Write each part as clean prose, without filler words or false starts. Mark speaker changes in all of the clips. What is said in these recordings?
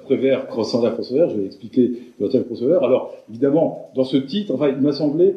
Speaker 1: Prévert, Crossover, je vais expliquer le Crossover. Alors, évidemment, dans ce titre, enfin, il m'a semblé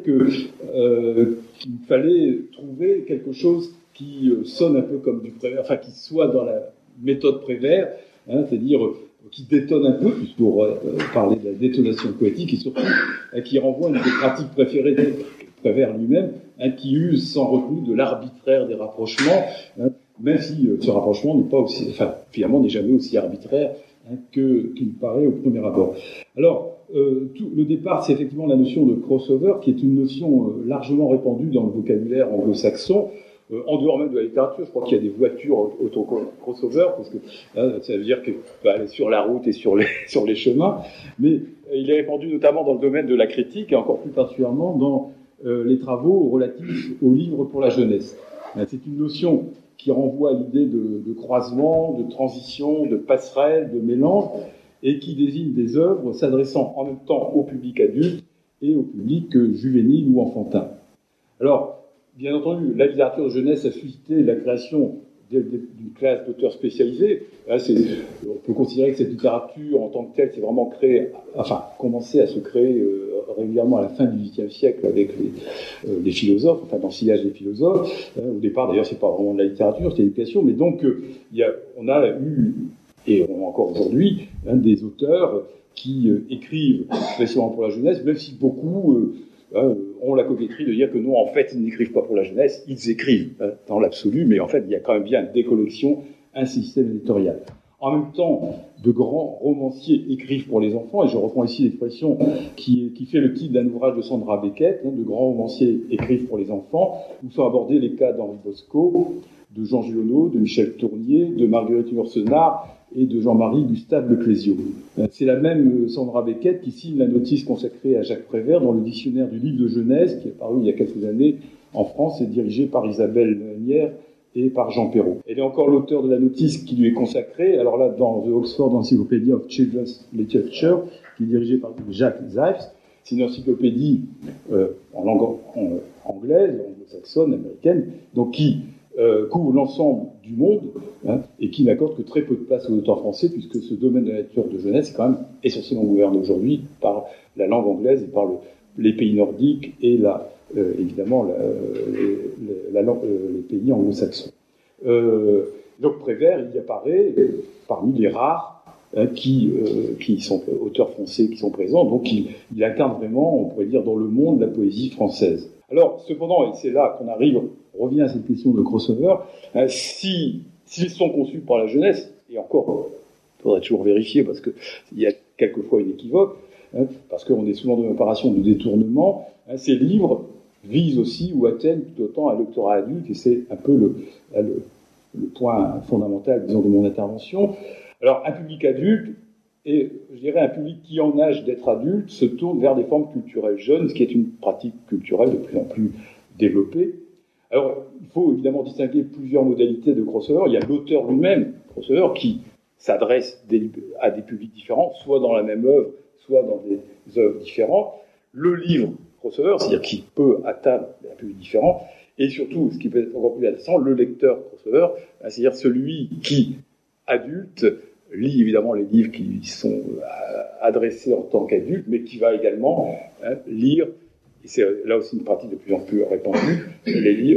Speaker 1: qu'il fallait trouver quelque chose qui sonne un peu comme du Prévert, enfin, qui soit dans la méthode Prévert, c'est-à-dire qui détonne un peu, pour parler de la détonation poétique, et surtout qui renvoie à une des pratiques préférées de Prévert lui-même, qui use sans retenue de l'arbitraire des rapprochements, même si ce rapprochement n'est pas aussi, enfin, finalement, n'est jamais aussi arbitraire qu'il paraît au premier abord. Alors, le départ, c'est effectivement la notion de crossover, qui est une notion largement répandue dans le vocabulaire anglo-saxon, en dehors même de la littérature. Je crois qu'il y a des voitures auto-crossover, parce que ça veut dire qu'elle peut aller sur la route et sur les chemins, mais il est répandu notamment dans le domaine de la critique, et encore plus particulièrement dans les travaux relatifs aux livres pour la jeunesse. C'est une notion qui renvoie à l'idée de croisement, de transition, de passerelle, de mélange, et qui désigne des œuvres s'adressant en même temps au public adulte et au public juvénile ou enfantin. Alors, bien entendu, la littérature de jeunesse a suscité la création d'une classe d'auteurs spécialisés. Là, on peut considérer que cette littérature, en tant que telle, s'est vraiment commencé à se créer régulièrement à la fin du XVIIIe siècle avec les philosophes, enfin dans le sillage des philosophes. Au départ, d'ailleurs, c'est pas vraiment de la littérature, c'est l'éducation, mais donc on a eu, et on a encore aujourd'hui, des auteurs qui écrivent spécialement pour la jeunesse, même si beaucoup ont la coquetterie de dire que non, en fait, ils n'écrivent pas pour la jeunesse, ils écrivent dans l'absolu, mais en fait, il y a quand même bien des collections, un système éditorial. En même temps, de grands romanciers écrivent pour les enfants, et je reprends ici l'expression qui fait le titre d'un ouvrage de Sandra Beckett, de grands romanciers écrivent pour les enfants, où sont abordés les cas d'Henri Bosco, de Jean Giono, de Michel Tournier, de Marguerite Yourcenar et de Jean-Marie Gustave Leclésio. C'est la même Sandra Beckett qui signe la notice consacrée à Jacques Prévert dans le dictionnaire du livre de jeunesse, qui est paru il y a quelques années en France et dirigé par Isabelle Meunière et par Jean Perrault. Elle est encore l'auteur de la notice qui lui est consacrée, alors là, dans The Oxford Encyclopedia of Children's Literature, qui est dirigée par Jacques Zipes. C'est une encyclopédie en langue anglaise, anglo-saxonne, américaine, donc qui couvre l'ensemble du monde et qui n'accorde que très peu de place aux auteurs français, puisque ce domaine de la littérature de jeunesse est quand même essentiellement gouverné aujourd'hui par la langue anglaise et par les pays nordiques et évidemment les pays anglo-saxons. Donc Prévert, il apparaît parmi les rares qui sont auteurs français qui sont présents, donc il incarne vraiment, on pourrait dire, dans le monde la poésie française. Alors, cependant, et c'est là qu'on revient à cette question de crossover, s'ils sont conçus par la jeunesse, et encore, il faudrait toujours vérifier, parce qu'il y a quelquefois une équivoque, parce qu'on est souvent dans une opération de détournement, ces livres visent aussi ou atteignent tout autant un lectorat adulte, et c'est un peu le point fondamental, disons, de mon intervention. Alors, un public adulte, et je dirais un public qui, en âge d'être adulte, se tourne vers des formes culturelles jeunes, ce qui est une pratique culturelle de plus en plus développée. Alors, il faut évidemment distinguer plusieurs modalités de crossover. Il y a l'auteur lui-même, crossover, qui s'adresse à des publics différents, soit dans la même œuvre, soit dans des œuvres différentes. Le livre crossover, c'est-à-dire qui peut atteindre un public différent. Et surtout, ce qui peut être encore plus intéressant, le lecteur crossover, c'est-à-dire celui qui, adulte, lit évidemment les livres qui lui sont adressés en tant qu'adulte, mais qui va également lire, et c'est là aussi une pratique de plus en plus répandue, les livres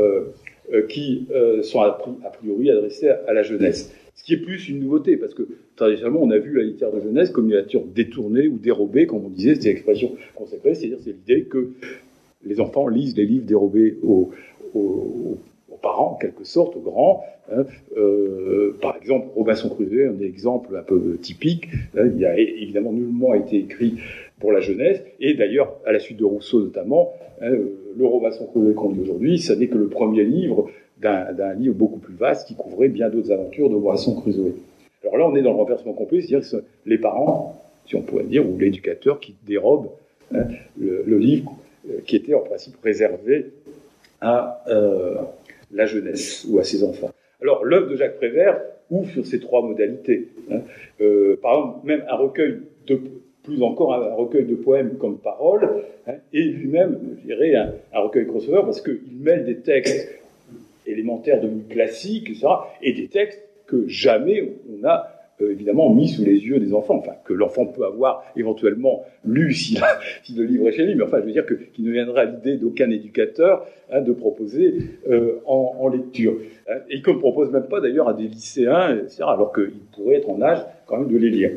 Speaker 1: qui sont a priori adressés à la jeunesse. Ce qui est plus une nouveauté, parce que traditionnellement on a vu la littérature de jeunesse comme une littérature détournée ou dérobée, comme on disait, c'est l'expression consacrée, c'est-à-dire c'est l'idée que les enfants lisent les livres dérobés aux parents, en quelque sorte, aux grands. Par exemple, Robinson Crusoe, un exemple un peu typique, il a évidemment nullement été écrit pour la jeunesse, et d'ailleurs, à la suite de Rousseau notamment, le Robinson Crusoe qu'on lit aujourd'hui, ça n'est que le premier livre d'un livre beaucoup plus vaste qui couvrait bien d'autres aventures de Robinson Crusoe. Alors là, on est dans le renversement complet, c'est-à-dire que c'est les parents, si on pourrait dire, ou l'éducateur qui dérobe le livre qui était en principe réservé à la jeunesse ou à ses enfants. Alors, l'œuvre de Jacques Prévert ouvre sur ces trois modalités. Par exemple, même un recueil un recueil de poèmes comme paroles, et lui-même, je dirais, un recueil crossover, parce qu'il mêle des textes élémentaires devenus classiques, etc., et des textes que jamais on a évidemment mis sous les yeux des enfants, enfin que l'enfant peut avoir éventuellement lu si le livre est chez lui, mais enfin je veux dire qu'il ne viendra à l'idée d'aucun éducateur de proposer en lecture. Et qu'on ne propose même pas d'ailleurs à des lycéens, etc., alors qu'ils pourraient être en âge quand même de les lire.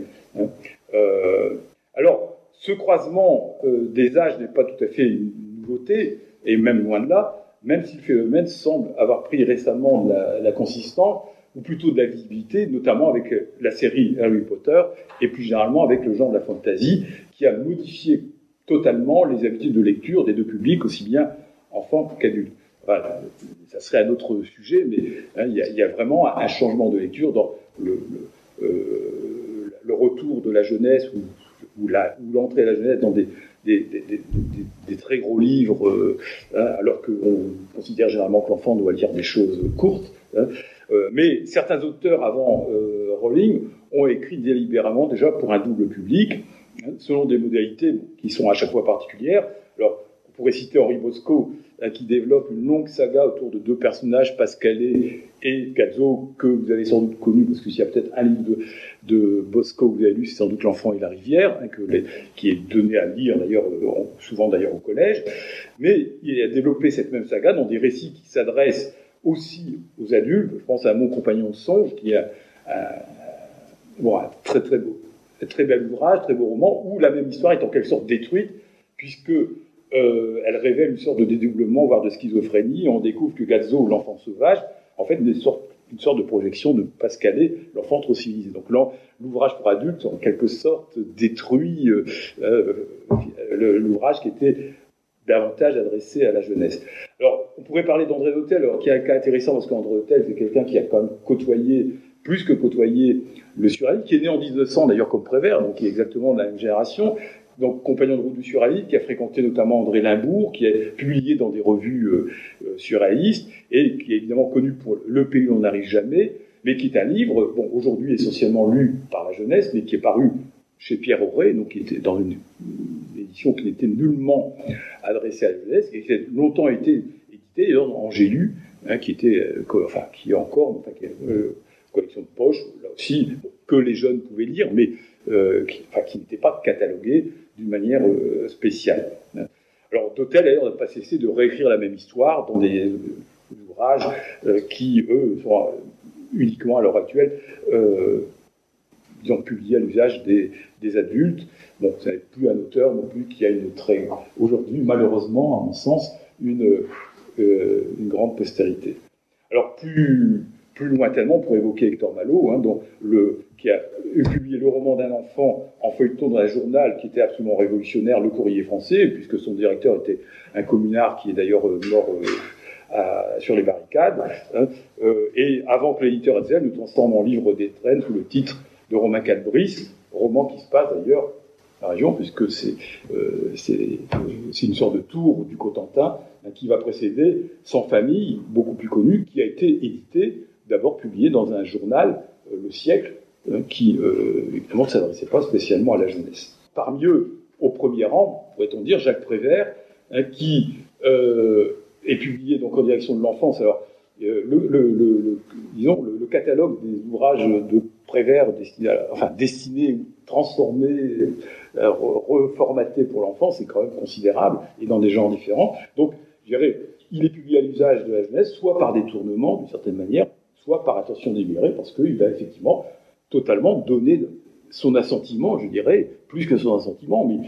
Speaker 1: Alors, ce croisement des âges n'est pas tout à fait une nouveauté, et même loin de là, même si le phénomène semble avoir pris récemment de la consistance, ou plutôt de la visibilité, notamment avec la série Harry Potter, et plus généralement avec le genre de la fantasy, qui a modifié totalement les habitudes de lecture des deux publics, aussi bien enfants qu'adultes. Voilà, ça serait un autre sujet, mais il y a vraiment un changement de lecture dans le retour de la jeunesse ou l'entrée de la jeunesse dans des très gros livres, alors qu'on considère généralement que l'enfant doit lire des choses courtes. Mais certains auteurs avant Rowling ont écrit délibérément déjà pour un double public, selon des modalités qui sont à chaque fois particulières. Alors, on pourrait citer Henri Bosco, qui développe une longue saga autour de deux personnages, Pascalet et Gazzo, que vous avez sans doute connu, parce que s'il y a peut-être un livre de Bosco que vous avez lu, c'est sans doute L'Enfant et la rivière, qui est donné à lire d'ailleurs, souvent d'ailleurs au collège. Mais il a développé cette même saga dans des récits qui s'adressent aussi aux adultes. Je pense à Mon compagnon de songe, qui est un très très beau, très bel ouvrage, très beau roman, où la même histoire est en quelque sorte détruite, puisque elle révèle une sorte de dédoublement, voire de schizophrénie. On découvre que Gazzo, l'enfant sauvage, en fait, une sorte de projection de Pascalet, l'enfant trop civilisé. Donc l'ouvrage pour adultes, en quelque sorte, détruit l'ouvrage qui était davantage adressé à la jeunesse. Alors, on pourrait parler d'André Dhôtel, alors qui est un cas intéressant, parce qu'André Dhôtel, c'est quelqu'un qui a quand même côtoyé, plus que côtoyé, le surréalisme, qui est né en 1900, d'ailleurs, comme Prévert, donc qui est exactement de la même génération, donc compagnon de route du surréalisme, qui a fréquenté notamment André Limbourg, qui a publié dans des revues surréalistes, et qui est évidemment connu pour Le pays où on n'arrive jamais, mais qui est un livre, aujourd'hui essentiellement lu par la jeunesse, mais qui est paru chez Pierre Auret, donc qui était dans une édition qui n'était nullement adressée à la jeunesse, et qui a longtemps été édité en Angélus, qui est encore collection de poche, là aussi, que les jeunes pouvaient lire, mais qui n'était pas catalogué d'une manière spéciale. Alors, Dhôtel, d'ailleurs, n'a pas cessé de réécrire la même histoire dans des ouvrages qui, eux, sont uniquement à l'heure actuelle publiés à l'usage des adultes. Bon, ça n'est plus un auteur non plus qui a aujourd'hui, malheureusement, à mon sens, une grande postérité. Alors, plus lointainement, pour évoquer Hector Malot, qui a publié le roman d'un enfant en feuilleton dans un journal qui était absolument révolutionnaire, Le Courrier français, puisque son directeur était un communard qui est d'ailleurs mort sur les barricades. Et avant que l'éditeur Hetzel nous transforme en livre d'étrennes sous le titre de Romain Cadbris, roman qui se passe d'ailleurs dans la région, puisque c'est une sorte de tour du Cotentin qui va précéder Sans famille, beaucoup plus connu, qui a été édité, d'abord publié dans un journal, Le Siècle, qui évidemment ne s'adressait pas spécialement à la jeunesse. Parmi eux, au premier rang, pourrait-on dire, Jacques Prévert, qui est publié donc en direction de l'enfance. Alors, le catalogue des ouvrages de Prévert destinés ou transformés, reformatés pour l'enfance, c'est quand même considérable, et dans des genres différents. Donc, je dirais, il est publié à l'usage de la jeunesse, soit par détournement, d'une certaine manière, soit par attention délibérée, parce qu'il a effectivement totalement donné son assentiment, je dirais, plus que son assentiment, mais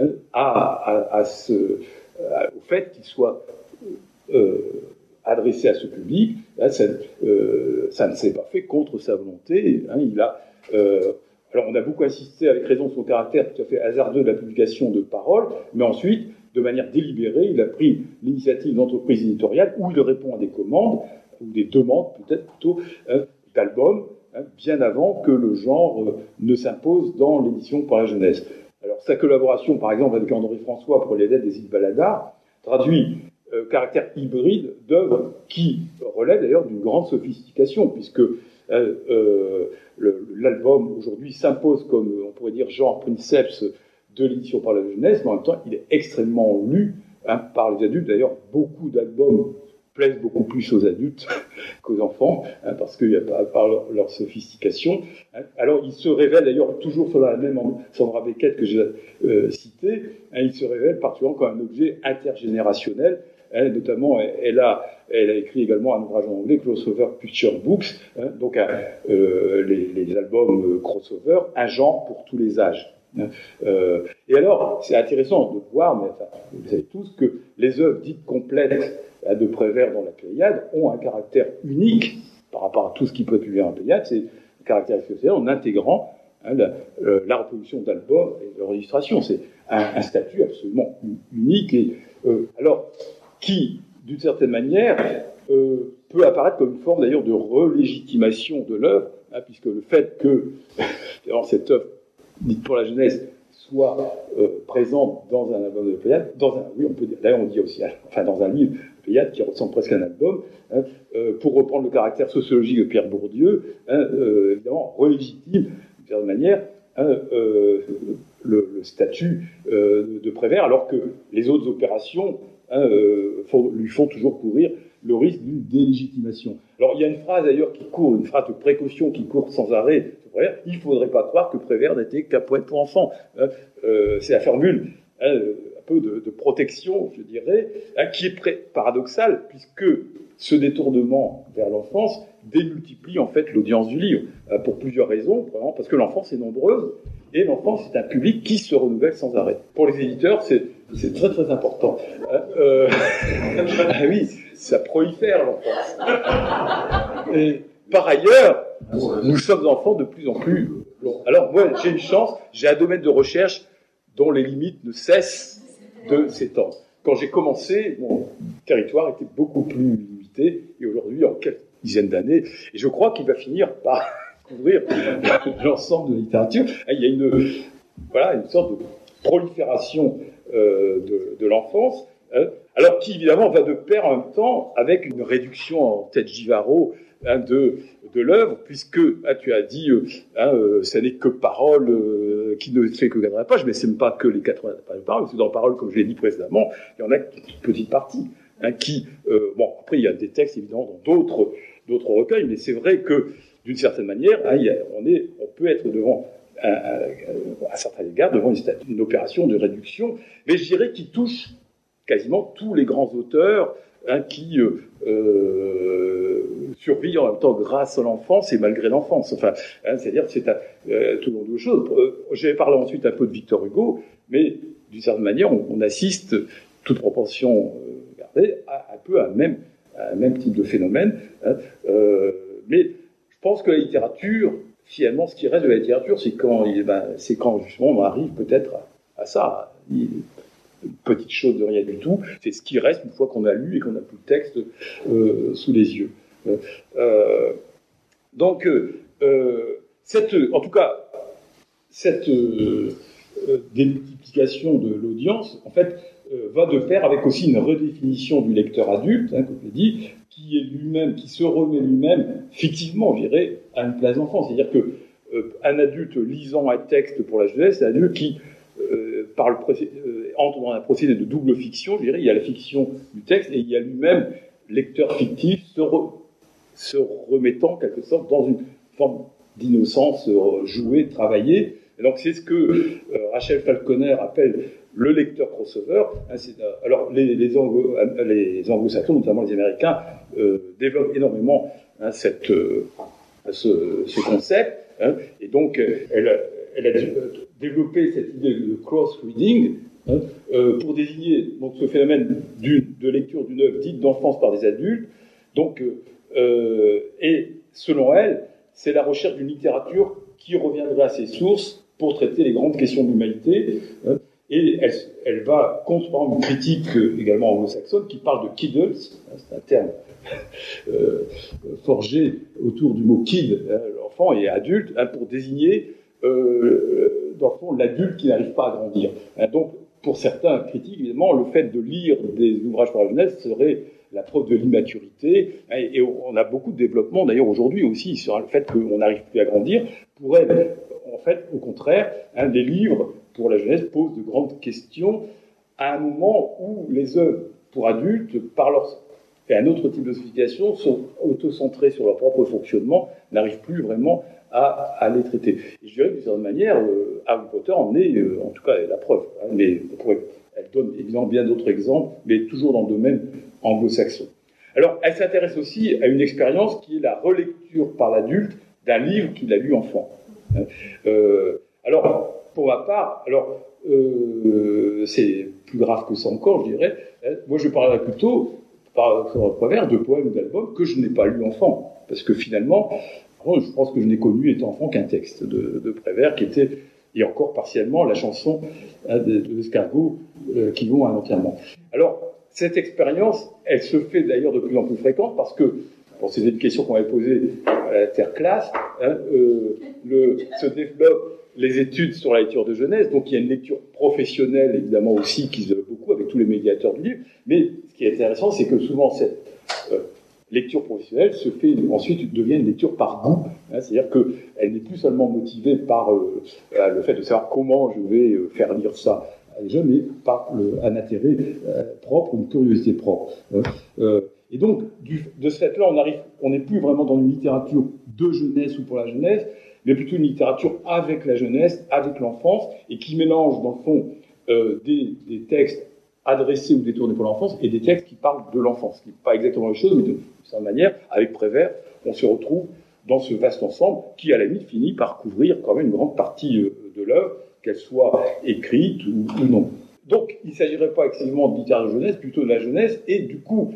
Speaker 1: au fait qu'il soit adressé à ce public. Là, ça ne s'est pas fait contre sa volonté. Alors, on a beaucoup insisté, avec raison, sur son caractère tout à fait hasardeux de la publication de paroles, mais ensuite, de manière délibérée, il a pris l'initiative d'entreprises éditoriales où il répond à des commandes, ou des demandes, peut-être plutôt, d'albums, bien avant que le genre ne s'impose dans l'édition par la jeunesse. Alors, sa collaboration, par exemple, avec André François pour les lettres des îles Baladar, traduit caractère hybride d'œuvres qui relève d'ailleurs d'une grande sophistication, puisque l'album aujourd'hui s'impose comme, on pourrait dire, genre princeps de l'édition par la jeunesse, mais en même temps, il est extrêmement lu par les adultes. D'ailleurs, beaucoup d'albums plaisent beaucoup plus aux adultes qu'aux enfants, parce qu'il n'y a pas par leur sophistication. Alors, il se révèle d'ailleurs toujours sur la même Sandra Beckett que j'ai citée, il se révèle particulièrement comme un objet intergénérationnel. Notamment, elle a écrit également un ouvrage en anglais, Crossover Picture Books, donc les albums crossover, un genre pour tous les âges. Et alors, c'est intéressant de voir, mais enfin, vous savez tous, que les œuvres dites complètes de Prévert dans la Pléiade ont un caractère unique par rapport à tout ce qui peut être publié en Pléiade, c'est un caractère exceptionnel en intégrant la reproduction d'albums et l'enregistration. C'est un statut absolument unique et alors qui, d'une certaine manière, peut apparaître comme une forme d'ailleurs de relégitimation de l'œuvre, puisque le fait que cette œuvre dite pour la jeunesse soit présente dans un album de Pléiade, oui, on peut dire, d'ailleurs on dit aussi, enfin dans un livre de Pléiade qui ressemble presque à un album, pour reprendre le caractère sociologique de Pierre Bourdieu, évidemment relégitime d'une certaine manière le statut de Prévert, alors que les autres opérations lui font toujours courir le risque d'une délégitimation. Alors il y a une phrase d'ailleurs une phrase de précaution qui court sans arrêt. Il ne faudrait pas croire que Prévert n'était qu'un poète pour enfants. C'est la formule un peu de protection, je dirais, qui est paradoxale, puisque ce détournement vers l'enfance démultiplie en fait l'audience du livre, pour plusieurs raisons, vraiment, parce que l'enfance est nombreuse, et l'enfance est un public qui se renouvelle sans arrêt. Pour les éditeurs, c'est très très important. Ah oui, ça prolifère l'enfance. Et par ailleurs, nous sommes enfants de plus en plus longs. Alors moi, j'ai une chance, j'ai un domaine de recherche dont les limites ne cessent de s'étendre. Quand j'ai commencé, mon territoire était beaucoup plus limité, et aujourd'hui, en quelques dizaines d'années, et je crois qu'il va finir par couvrir l'ensemble de la littérature. Il y a une sorte de prolifération de l'enfance, alors qui évidemment va de pair en même temps avec une réduction en tête Givaro de l'œuvre, puisque tu as dit ça n'est que parole qui ne fait que 80 pages, mais ce n'est pas que les 80 pages de parole, parce que dans parole, comme je l'ai dit précédemment, il y en a une petite partie qui après il y a des textes évidemment dans d'autres recueils, mais c'est vrai que d'une certaine manière on peut être devant à certains égards devant une opération de réduction, mais je dirais qui touche quasiment tous les grands auteurs qui survivent en même temps grâce à l'enfance et malgré l'enfance. Enfin, c'est-à-dire que c'est tout le monde de choses. J'ai parlé ensuite un peu de Victor Hugo, mais d'une certaine manière, on assiste, toute proportion gardée, un peu à un même type de phénomène. Mais je pense que la littérature, finalement, ce qui reste de la littérature, c'est quand justement on arrive peut-être à ça. Une petite chose de rien du tout, c'est ce qui reste une fois qu'on a lu et qu'on n'a plus le texte sous les yeux. Donc, en tout cas, cette démultiplication de l'audience, en fait, va de pair avec aussi une redéfinition du lecteur adulte, comme je l'ai dit, qui se remet lui-même, fictivement, je dirais, à une place d'enfant. C'est-à-dire que un adulte lisant un texte pour la jeunesse, c'est un adulte qui entre dans un procédé de double fiction, je dirais. Il y a la fiction du texte et il y a lui-même lecteur fictif se remettant en quelque sorte dans une forme d'innocence jouée, travaillée. Et donc c'est ce que Rachel Falconer appelle le lecteur crossover. Alors les anglo-saxons, notamment les Américains, développent énormément ce concept. Et donc elle a développé cette idée de cross-reading pour désigner donc, ce phénomène de lecture d'une œuvre dite d'enfance par des adultes. Donc, et selon elle, c'est la recherche d'une littérature qui reviendrait à ses sources pour traiter les grandes questions de l'humanité. Et elle va contre une critique également anglo-saxonne qui parle de kiddles, c'est un terme forgé autour du mot kid, enfant et adulte, pour désigner dans le fond l'adulte qui n'arrive pas à grandir. Donc pour certains critiques, évidemment, le fait de lire des ouvrages pour la jeunesse serait la preuve de l'immaturité, et on a beaucoup de développement d'ailleurs aujourd'hui aussi sur le fait qu'on n'arrive plus à grandir. Pour elle, en fait, au contraire, les livres pour la jeunesse posent de grandes questions à un moment où les œuvres pour adultes, par leur et un autre type de sophistication sont auto-centrés sur leur propre fonctionnement, n'arrivent plus vraiment à les traiter. Et je dirais que d'une certaine manière, Harry Potter en est, en tout cas, la preuve. Hein, mais elle donne évidemment bien d'autres exemples, mais toujours dans le domaine anglo-saxon. Alors, elle s'intéresse aussi à une expérience qui est la relecture par l'adulte d'un livre qu'il a lu enfant. Alors, pour ma part, c'est plus grave que ça encore, je dirais. Moi, je parlerais plutôt, par travers de poèmes ou d'albums que je n'ai pas lu enfant. Parce que finalement, je pense que je n'ai connu, étant enfant, qu'un texte de Prévert qui était, et encore partiellement, la chanson de l'escargot qui vont à l'enterrement. Alors, cette expérience, elle se fait d'ailleurs de plus en plus fréquente parce que, c'était une question qu'on m'avait posée à l'interclasse, se développent les études sur la lecture de jeunesse, donc il y a une lecture professionnelle évidemment aussi qui se développe beaucoup avec tous les médiateurs du livre, mais ce qui est intéressant, c'est que souvent cette lecture professionnelle se fait ensuite devient une lecture par goût, c'est-à-dire qu'elle n'est plus seulement motivée par le fait de savoir comment je vais faire lire ça à des jeunes, mais par un intérêt propre, une curiosité propre. Et donc, de ce fait-là, on n'est plus vraiment dans une littérature de jeunesse ou pour la jeunesse, mais plutôt une littérature avec la jeunesse, avec l'enfance, et qui mélange, dans le fond, des textes adressés ou détournés pour l'enfance, et des textes qui parlent de l'enfance, qui n'est pas exactement la même chose, mais de cette manière, avec Prévert, on se retrouve dans ce vaste ensemble qui, à la limite, finit par couvrir quand même une grande partie de l'œuvre, qu'elle soit écrite ou non. Donc, il ne s'agirait pas exclusivement de littérature de jeunesse, plutôt de la jeunesse, et du coup,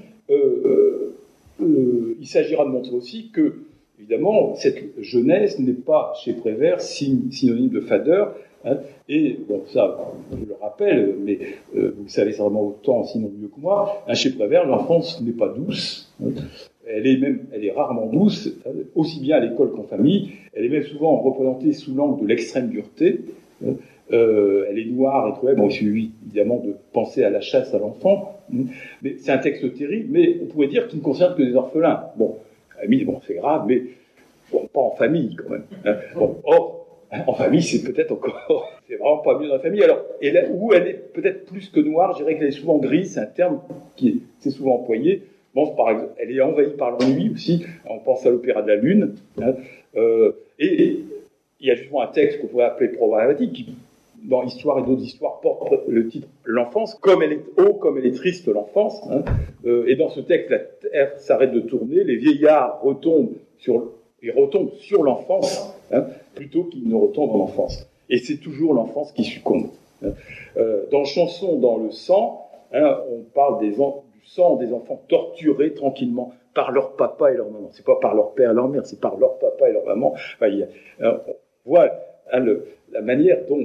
Speaker 1: il s'agira de montrer aussi que, évidemment, cette jeunesse n'est pas, chez Prévert, synonyme de fadeur, et, bon, ça, je le rappelle, mais vous le savez certainement autant, sinon mieux que moi, chez Prévert, l'enfance n'est pas douce, elle est rarement douce, aussi bien à l'école qu'en famille, elle est même souvent représentée sous l'angle de l'extrême dureté, elle est noire et cruelle. Bon, il suffit évidemment de penser à la chasse à l'enfant. Mais c'est un texte terrible, mais on pourrait dire qu'il ne concerne que des orphelins. Bon, c'est grave, mais bon, pas en famille quand même. Or, en famille, c'est peut-être encore, c'est vraiment pas mieux dans la famille. Alors, où elle est peut-être plus que noire, je dirais qu'elle est souvent grise. C'est un terme qui est souvent employé. Bon, par exemple, elle est envahie par l'ennui aussi. On pense à l'Opéra de la Lune. Et il y a justement un texte qu'on pourrait appeler problématique qui, dans Histoire et d'autres histoires, porte le titre « L'enfance », comme elle est haut, comme elle est triste, l'enfance. Et dans ce texte, la terre s'arrête de tourner, les vieillards retombent sur l'enfance, plutôt qu'ils ne retombent en l'enfance. Et c'est toujours l'enfance qui succombe. Dans Chanson dans le sang, on parle du sang des enfants torturés tranquillement par leur papa et leur maman. C'est pas par leur père et leur mère, c'est par leur papa et leur maman. Enfin, on voit la manière dont,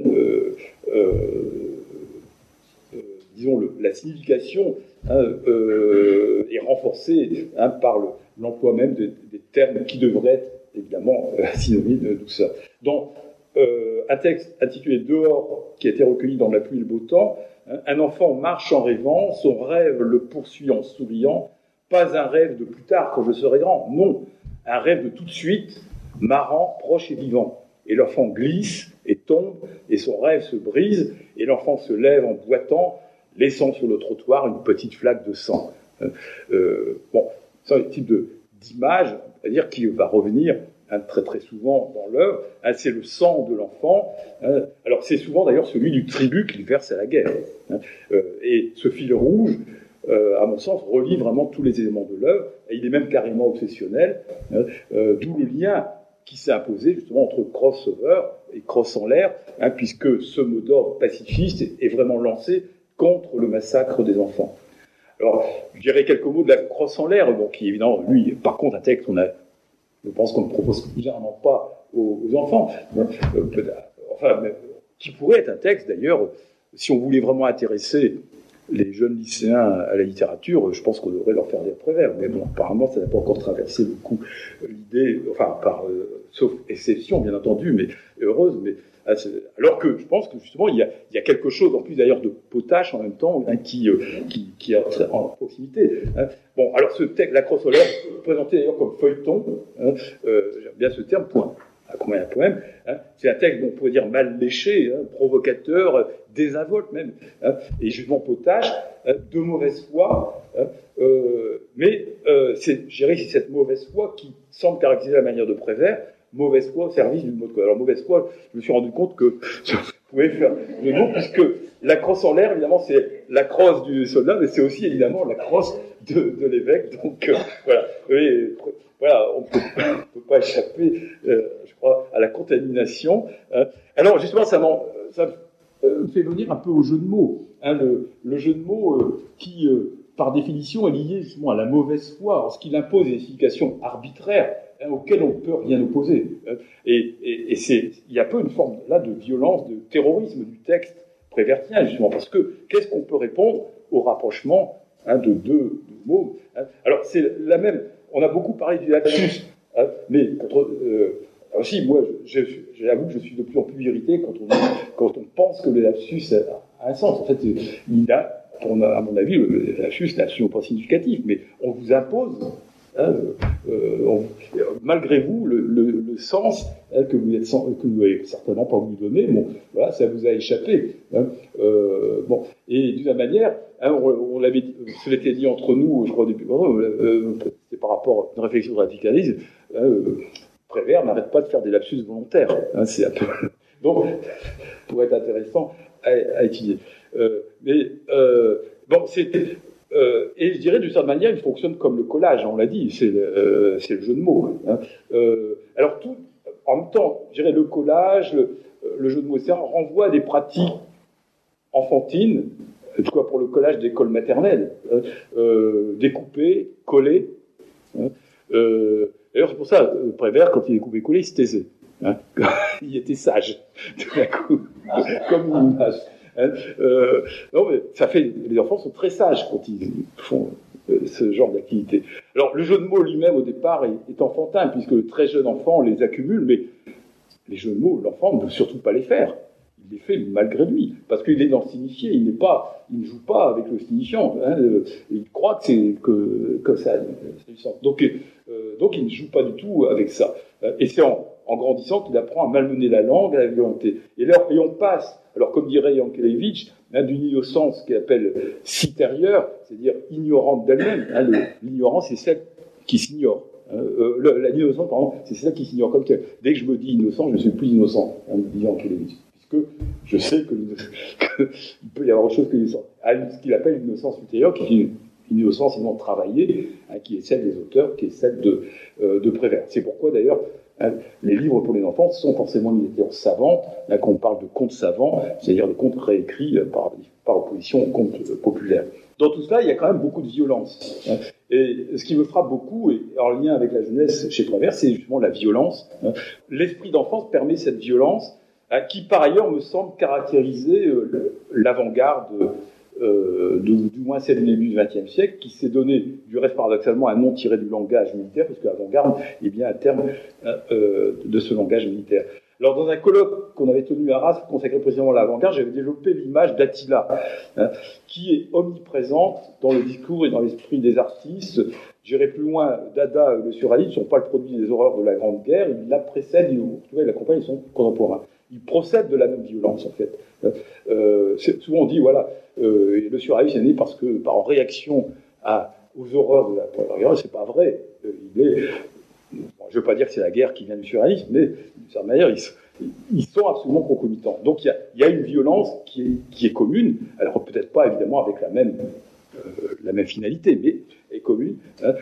Speaker 1: disons, la signification est renforcée par l'emploi même des termes qui devraient être évidemment synonymes de tout ça. Dans un texte intitulé Dehors, qui a été recueilli dans La pluie et le beau temps, un enfant marche en rêvant, son rêve le poursuit en souriant, pas un rêve de plus tard quand je serai grand, non, un rêve de tout de suite, marrant, proche et vivant. Et l'enfant glisse et tombe, et son rêve se brise, et l'enfant se lève en boitant, laissant sur le trottoir une petite flaque de sang. Bon, c'est un type d'image, c'est-à-dire qui va revenir très très souvent dans l'œuvre. C'est le sang de l'enfant. Alors c'est souvent d'ailleurs celui du tribut qu'il verse à la guerre. Et ce fil rouge, à mon sens, relie vraiment tous les éléments de l'œuvre. Et il est même carrément obsessionnel, d'où le lien qui s'est imposé justement entre crossover et cross en l'air, puisque ce mot d'ordre pacifiste est vraiment lancé contre le massacre des enfants. Alors, je dirais quelques mots de la crosse en l'air, bon, qui évidemment, lui, par contre, un texte je pense qu'on ne propose généralement pas aux enfants, qui pourrait être un texte d'ailleurs, si on voulait vraiment intéresser les jeunes lycéens à la littérature, je pense qu'on devrait leur faire des Prévert. Mais bon, apparemment, ça n'a pas encore traversé beaucoup l'idée, sauf exception, bien entendu, mais heureuse. Mais alors que je pense que justement, il y a quelque chose, en plus d'ailleurs de potache en même temps, qui est en proximité. Bon, alors ce texte, La crosse en l'air, présenté d'ailleurs comme feuilleton, j'aime bien ce terme, point. combien un poème. C'est un texte, on pourrait dire, mal léché, provocateur, désinvolte même, et justement potache, de mauvaise foi. Mais je dirais que c'est cette mauvaise foi qui semble caractériser la manière de Prévert, mauvaise foi au service du mot de code. Alors mauvaise foi, je me suis rendu compte que je pouvais faire le mot, puisque la crosse en l'air, évidemment, c'est la crosse du soldat, mais c'est aussi évidemment la crosse de l'évêque. Donc voilà. Voilà, on peut pas échapper, je crois, à la contamination. Alors justement, ça me fait venir un peu au jeu de mots. Le jeu de mots qui, par définition, est lié justement à la mauvaise foi, en ce qu'il impose des significations arbitraires auxquelles on ne peut rien opposer. Et il y a un peu une forme là de violence, de terrorisme du texte prévertien, justement, parce que qu'est-ce qu'on peut répondre au rapprochement de deux mots. Alors c'est la même. On a beaucoup parlé du lapsus, mais aussi, moi, j'avoue que je suis de plus en plus irrité quand on pense que le lapsus a un sens. En fait, à mon avis, le lapsus n'est absolument pas significatif, mais on vous impose, malgré vous, le sens que vous n'avez certainement pas voulu donner. Bon, voilà, ça vous a échappé. Et d'une manière, on l'avait, ça l'était dit entre nous, je crois, depuis c'est par rapport à une réflexion de radicalisme. Prévert n'arrête pas de faire des lapsus volontaires. C'est un peu donc pourrait être intéressant à étudier. Et je dirais d'une certaine manière, il fonctionne comme le collage. On l'a dit, c'est le jeu de mots. Alors tout, en même temps, je dirais le collage, le jeu de mots, etc., renvoie à des pratiques enfantines. En tout cas pour le collage d'école maternelle, découper, coller. D'ailleurs, c'est pour ça, Prévert, quand il découpait coller, il se taisait. Il était sage, tout d'un coup, comme une image. Non, mais ça fait. Les enfants sont très sages quand ils font ce genre d'activité. Alors, le jeu de mots lui-même, au départ, est enfantin, puisque le très jeune enfant les accumule, mais les jeux de mots, l'enfant ne veut surtout pas les faire. Il les fait malgré lui, parce qu'il est dans le signifié, il ne joue pas avec le signifiant. Il croit que ça a du sens. Donc il ne joue pas du tout avec ça. Et c'est en grandissant qu'il apprend à malmener la langue, à la violenté. Et on passe, alors comme dirait Yankelevitch, d'une innocence qu'il appelle citérieure, c'est-à-dire ignorante d'elle-même. L'ignorance, c'est celle qui s'ignore. L'innocence, pardon, c'est celle qui s'ignore comme telle. Dès que je me dis innocent, je ne suis plus innocent, dit Yankelevitch. Puisque je sais qu'il peut y avoir autre chose que l'innocence. Ce qu'il appelle l'innocence ultérieure, qui est une innocence évidemment travaillée, qui est celle des auteurs, qui est celle de Prévert. C'est pourquoi d'ailleurs les livres pour les enfants sont forcément une littérature savante, quand on parle de contes savants, c'est-à-dire de contes réécrits par opposition aux contes populaires. Dans tout cela, il y a quand même beaucoup de violence. Et ce qui me frappe beaucoup, et en lien avec la jeunesse chez Prévert, c'est justement la violence. L'esprit d'enfance permet cette violence, qui par ailleurs me semble caractériser l'avant-garde, du moins celle du début du XXe siècle, qui s'est donné, du reste paradoxalement, un nom tiré du langage militaire, parce que l'avant-garde est bien un terme de ce langage militaire. Alors, dans un colloque qu'on avait tenu à Arras, consacré précisément à l'avant-garde, j'avais développé l'image d'Attila, qui est omniprésente dans le discours et dans l'esprit des artistes. J'irai plus loin, Dada et le surréalisme ne sont pas le produit des horreurs de la Grande Guerre, ils la précèdent, ils accompagnent son contemporain. Ils procèdent de la même violence, en fait. Souvent on dit, voilà, le surréalisme est né parce que, en réaction aux horreurs de la Première Guerre, c'est pas vrai. Je ne veux pas dire que c'est la guerre qui vient du surréalisme, mais d'une certaine manière, ils sont absolument concomitants. Donc il y a une violence qui est commune, alors peut-être pas évidemment avec la même finalité, mais est commune.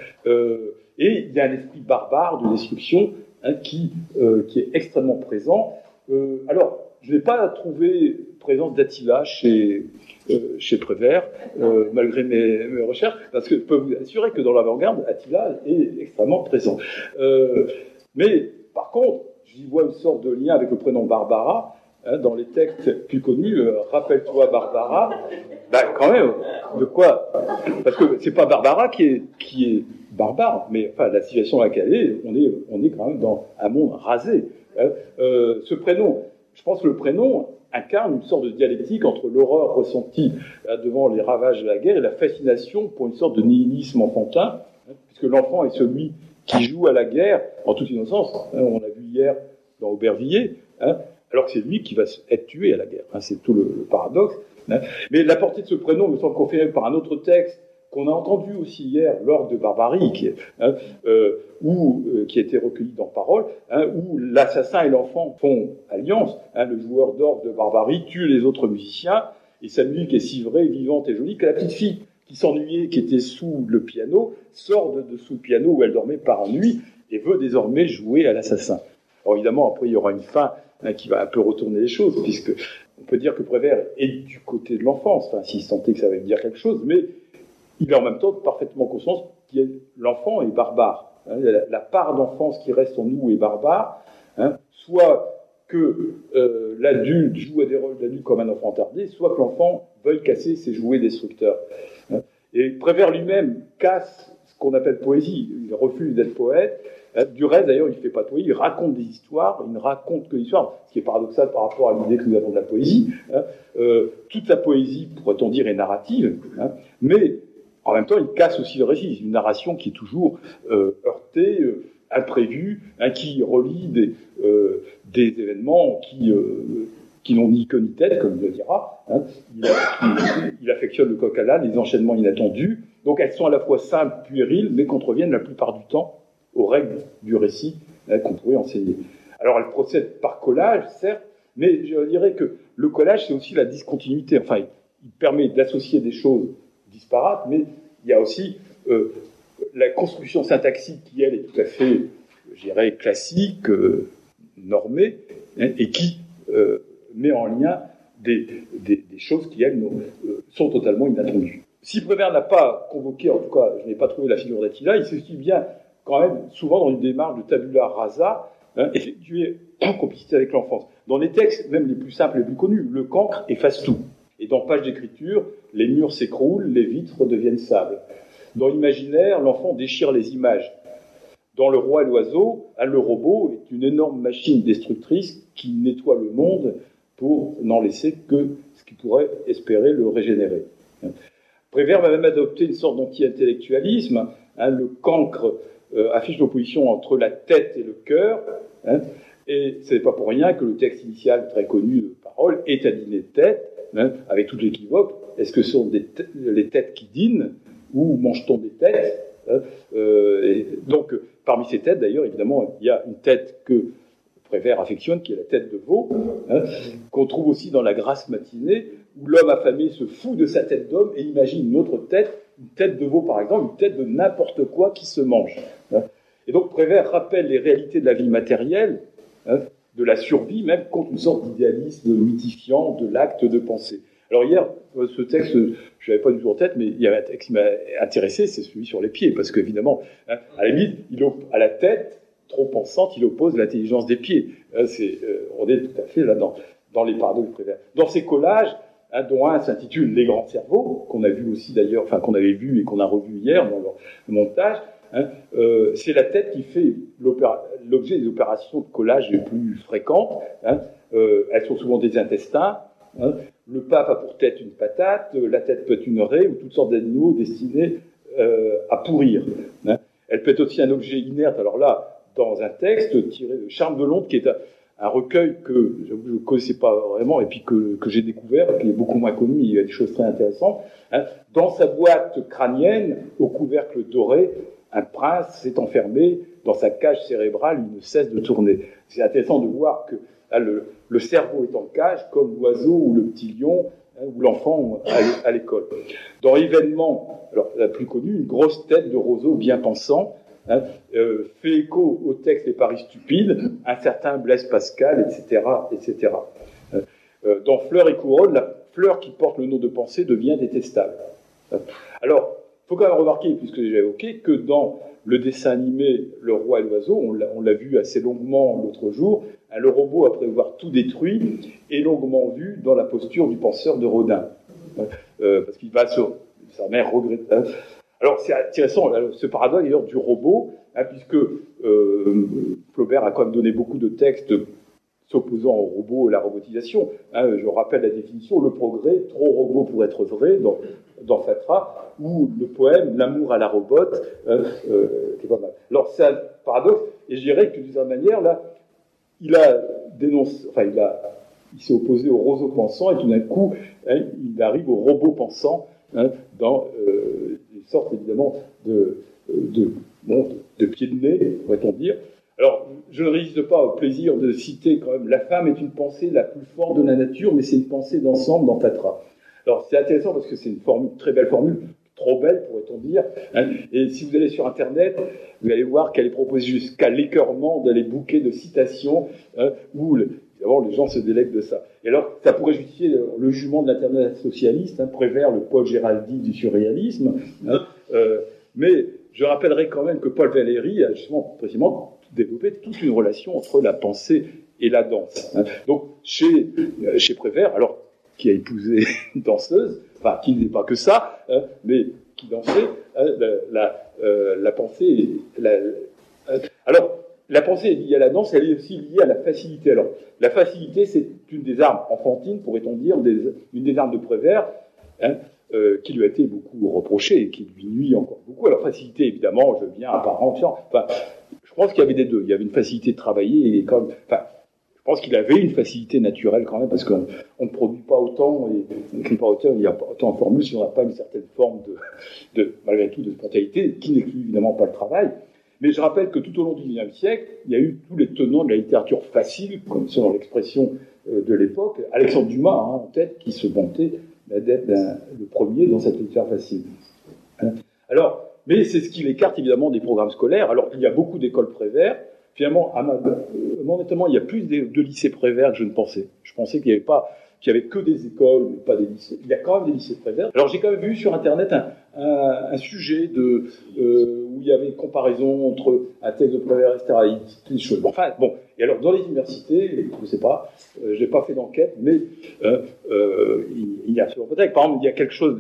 Speaker 1: Et il y a un esprit barbare de destruction qui est extrêmement présent. Alors, je n'ai pas trouvé présence d'Attila chez Prévert, malgré mes recherches, parce que je peux vous assurer que dans l'avant-garde, Attila est extrêmement présent. Mais, par contre, j'y vois une sorte de lien avec le prénom Barbara, dans les textes plus connus. Rappelle-toi Barbara, quand même, de quoi? Parce que c'est pas Barbara qui est barbare, mais enfin, la situation dans laquelle elle est, on est quand même dans un monde rasé. Ce prénom, je pense que le prénom incarne une sorte de dialectique entre l'horreur ressentie devant les ravages de la guerre et la fascination pour une sorte de nihilisme enfantin, puisque l'enfant est celui qui joue à la guerre en toute innocence. On a vu hier dans Aubervilliers, alors que c'est lui qui va être tué à la guerre. C'est tout le paradoxe. Mais la portée de ce prénom me semble confirmée par un autre texte qu'on a entendu aussi hier, l'Ordre de Barbarie, qui a été recueilli dans Parole, où l'assassin et l'enfant font alliance. Le joueur d'Ordre de Barbarie tue les autres musiciens, et sa musique est si vraie, vivante et jolie que la petite fille qui s'ennuyait, qui était sous le piano, sort de dessous le piano où elle dormait par nuit et veut désormais jouer à l'assassin. Alors évidemment, après, il y aura une fin qui va un peu retourner les choses, puisque on peut dire que Prévert est du côté de l'enfance, s'il sentait que ça veut dire quelque chose, mais il a en même temps parfaitement conscience que l'enfant est barbare. La part d'enfance qui reste en nous est barbare, soit que l'adulte joue à des rôles d'adulte comme un enfant tardé, soit que l'enfant veuille casser ses jouets destructeurs. Et Prévert lui-même casse ce qu'on appelle poésie. Il refuse d'être poète. Du reste, d'ailleurs, il ne fait pas de poésie, il raconte des histoires, il ne raconte que l'histoire, ce qui est paradoxal par rapport à l'idée que nous avons de la poésie. Toute la poésie, pourrait-on dire, est narrative, mais en même temps, il casse aussi le récit. C'est une narration qui est toujours heurtée, imprévue, qui relie des événements qui n'ont ni queue ni tête, comme il le dira. Il affectionne le coq à l'âne, les enchaînements inattendus. Donc elles sont à la fois simples, puériles, mais contreviennent la plupart du temps aux règles du récit qu'on pourrait enseigner. Alors elle procède par collage, certes, mais je dirais que le collage, c'est aussi la discontinuité. Enfin, il permet d'associer des choses disparates, mais il y a aussi la construction syntaxique qui, elle, est tout à fait, je dirais, classique, normée, et qui met en lien des choses qui, elles, sont totalement inattendues. Si Prévert n'a pas convoqué, en tout cas, je n'ai pas trouvé la figure d'Attila, il s'explique bien quand même souvent dans une démarche de tabula rasa, effectuée en complicité avec l'enfance. Dans les textes, même les plus simples, les plus connus, le cancre efface tout. Et dans Page d'écriture, les murs s'écroulent, les vitres deviennent sable. Dans l'imaginaire, l'enfant déchire les images. Dans Le Roi et l'Oiseau, le robot est une énorme machine destructrice qui nettoie le monde pour n'en laisser que ce qui pourrait espérer le régénérer. Prévert va même adopter une sorte d'anti-intellectualisme. Le cancre affiche l'opposition entre la tête et le cœur. Et ce n'est pas pour rien que le texte initial très connu de Parole est à dîner de tête, avec toute l'équivoque. Est-ce que ce sont les têtes qui dînent ou mange-t-on des têtes et donc, parmi ces têtes, d'ailleurs, évidemment, il y a une tête que Prévert affectionne, qui est la tête de veau, qu'on trouve aussi dans La Grâce matinée, où l'homme affamé se fout de sa tête d'homme et imagine une autre tête, une tête de veau, par exemple, une tête de n'importe quoi qui se mange. Et donc, Prévert rappelle les réalités de la vie matérielle, de la survie, même contre une sorte d'idéalisme mythifiant de l'acte de pensée. Alors hier, ce texte, je n'avais pas du tout en tête, mais il y avait un texte qui m'a intéressé, c'est celui sur les pieds, parce qu'évidemment, à la limite, à la tête trop pensante, il oppose l'intelligence des pieds. On est tout à fait là dans les paradoxes de Prévert. Dans ces collages, dont un s'intitule Les grands cerveaux, qu'on a vu aussi d'ailleurs, enfin qu'on avait vu et qu'on a revu hier dans le montage, c'est la tête qui fait l'objet des opérations de collage les plus fréquentes. Elles sont souvent des intestins. Le pape a pour tête une patate, la tête peut être une raie ou toutes sortes d'animaux destinés à pourrir. Elle peut être aussi un objet inerte. Alors là, dans un texte tiré de Charme de Londres, qui est un recueil que je ne connaissais pas vraiment et puis que j'ai découvert, qui est beaucoup moins connu, il y a des choses très intéressantes. Dans sa boîte crânienne, au couvercle doré, un prince s'est enfermé dans sa cage cérébrale, il ne cesse de tourner. C'est intéressant de voir que le cerveau est en cage, comme l'oiseau ou le petit lion, ou l'enfant à l'école. Dans Événement, alors la plus connue, une grosse tête de roseau bien pensant, fait écho au texte Les Paris stupides, un certain Blaise Pascal, etc., etc. Dans Fleurs et Couronne, la fleur qui porte le nom de pensée devient détestable. Alors, il faut quand même remarquer, puisque j'ai évoqué, que dans le dessin animé Le Roi et l'Oiseau, on l'a vu assez longuement l'autre jour, le robot, après avoir tout détruit, est longuement vu dans la posture du penseur de Rodin. Parce qu'il va sur sa mère regrette. Alors, c'est intéressant, ce paradoxe d'ailleurs du robot, puisque Flaubert a quand même donné beaucoup de textes s'opposant au robot et à la robotisation. Je rappelle la définition, le progrès, trop robot pour être vrai, dans Fatra, ou le poème L'amour à la robote, qui est pas mal. Alors, c'est un paradoxe, et je dirais que d'une certaine manière, là, il a dénoncé, il s'est opposé aux roseaux pensants, et tout d'un coup, il arrive aux robots pensants, dans une sorte évidemment de pied de nez, pourrait-on dire. Alors, je ne résiste pas au plaisir de citer quand même « La femme est une pensée la plus forte de la nature, mais c'est une pensée d'ensemble dans Tatra ». Alors, c'est intéressant parce que c'est une formule, très belle formule, trop belle, pourrait-on dire. Et si vous allez sur Internet, vous allez voir qu'elle est proposée jusqu'à l'écœurement dans les bouquets de citations, où évidemment, les gens se délèguent de ça. Et alors, ça pourrait justifier le jugement de l'internet socialiste, Prévert, le Paul Géraldi du surréalisme. Mais je rappellerai quand même que Paul Valéry a précisément développé toute une relation entre la pensée et la danse. Donc, chez Prévert, alors, qui a épousé une danseuse, qui n'est pas que ça, mais qui dansait, la pensée... alors, la pensée est liée à la danse, elle est aussi liée à la facilité. Alors, la facilité, c'est une des armes enfantines, pourrait-on dire, une des armes de Prévert, qui lui a été beaucoup reprochée et qui lui nuit encore beaucoup. Alors, facilité, évidemment, je viens à part entière. Je pense qu'il y avait des deux. Il y avait une facilité de travailler et quand même... je pense qu'il avait une facilité naturelle quand même, parce qu'on ne produit pas autant, et on n'écrit pas autant, il n'y a pas autant de formules si on n'a pas une certaine forme malgré tout, de spontanéité, qui n'exclut évidemment pas le travail. Mais je rappelle que tout au long du XIXe siècle, il y a eu tous les tenants de la littérature facile, comme selon l'expression de l'époque, Alexandre Dumas, en tête, qui se vantait d'être le premier dans cette littérature facile. Alors, mais c'est ce qui l'écarte évidemment des programmes scolaires. Alors, il y a beaucoup d'écoles Prévert. Finalement, mon étonnement, il y a plus de lycées Prévert que je ne pensais. Je pensais qu'il n'y avait que des écoles, mais pas des lycées. Il y a quand même des lycées Prévert. Alors, j'ai quand même vu sur Internet un sujet où il y avait une comparaison entre un texte de Prévert, etc. Des choses. Et alors, dans les universités, je ne sais pas, je n'ai pas fait d'enquête, mais il y a absolument peut-être. Par exemple, il y a quelque chose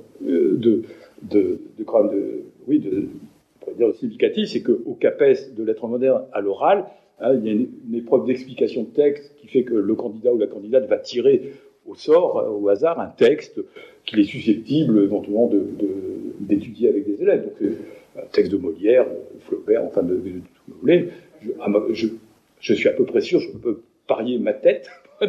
Speaker 1: quand même on pourrait dire aussi significatif, c'est qu'au CAPES de lettres modernes à l'oral, il y a une épreuve d'explication de texte qui fait que le candidat ou la candidate va tirer au sort, au hasard, un texte qu'il est susceptible éventuellement d'étudier avec des élèves. Donc, un texte de Molière, de Flaubert, enfin de tout ce que vous voulez. Je suis à peu près sûr, je peux parier ma tête.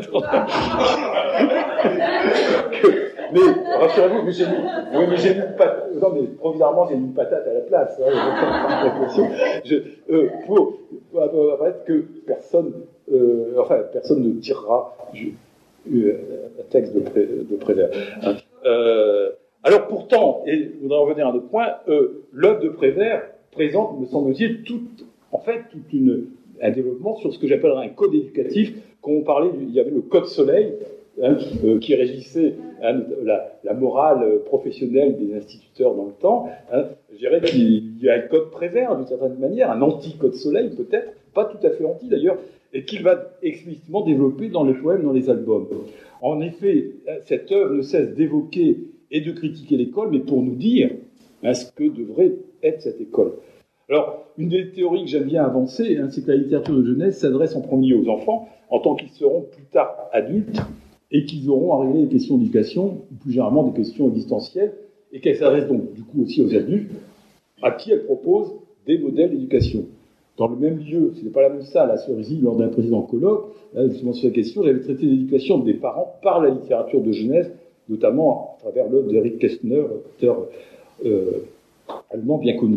Speaker 1: Mais rassurez-vous, j'ai mis une patate. Non, mais provisoirement, j'ai mis une patate à la place. Pour apparaître que personne ne tirera un texte de Prévert. Alors pourtant, et je voudrais revenir à un autre point, l'œuvre de Prévert présente, me semble-t-il, un développement sur ce que j'appellerais un code éducatif. Quand on parlait, il y avait le Code Soleil, qui régissait la morale professionnelle des instituteurs dans le temps. Je dirais qu'il y a un code Prévert, d'une certaine manière, un anti-Code Soleil peut-être, pas tout à fait anti d'ailleurs, et qu'il va explicitement développer dans les poèmes, dans les albums. En effet, cette œuvre ne cesse d'évoquer et de critiquer l'école, mais pour nous dire ce que devrait être cette école. Alors, une des théories que j'aime bien avancer, c'est que la littérature de jeunesse s'adresse en premier lieu aux enfants, en tant qu'ils seront plus tard adultes, et qu'ils auront à régler des questions d'éducation, ou plus généralement des questions existentielles, et qu'elle s'adresse donc du coup aussi aux adultes, à qui elle propose des modèles d'éducation. Dans le même lieu, ce n'est pas la même salle, à Cerisy, lors d'un précédent colloque, justement sur la question, j'avais traité l'éducation des parents par la littérature de jeunesse, notamment à travers l'œuvre d'Eric Kästner, auteur allemand bien connu.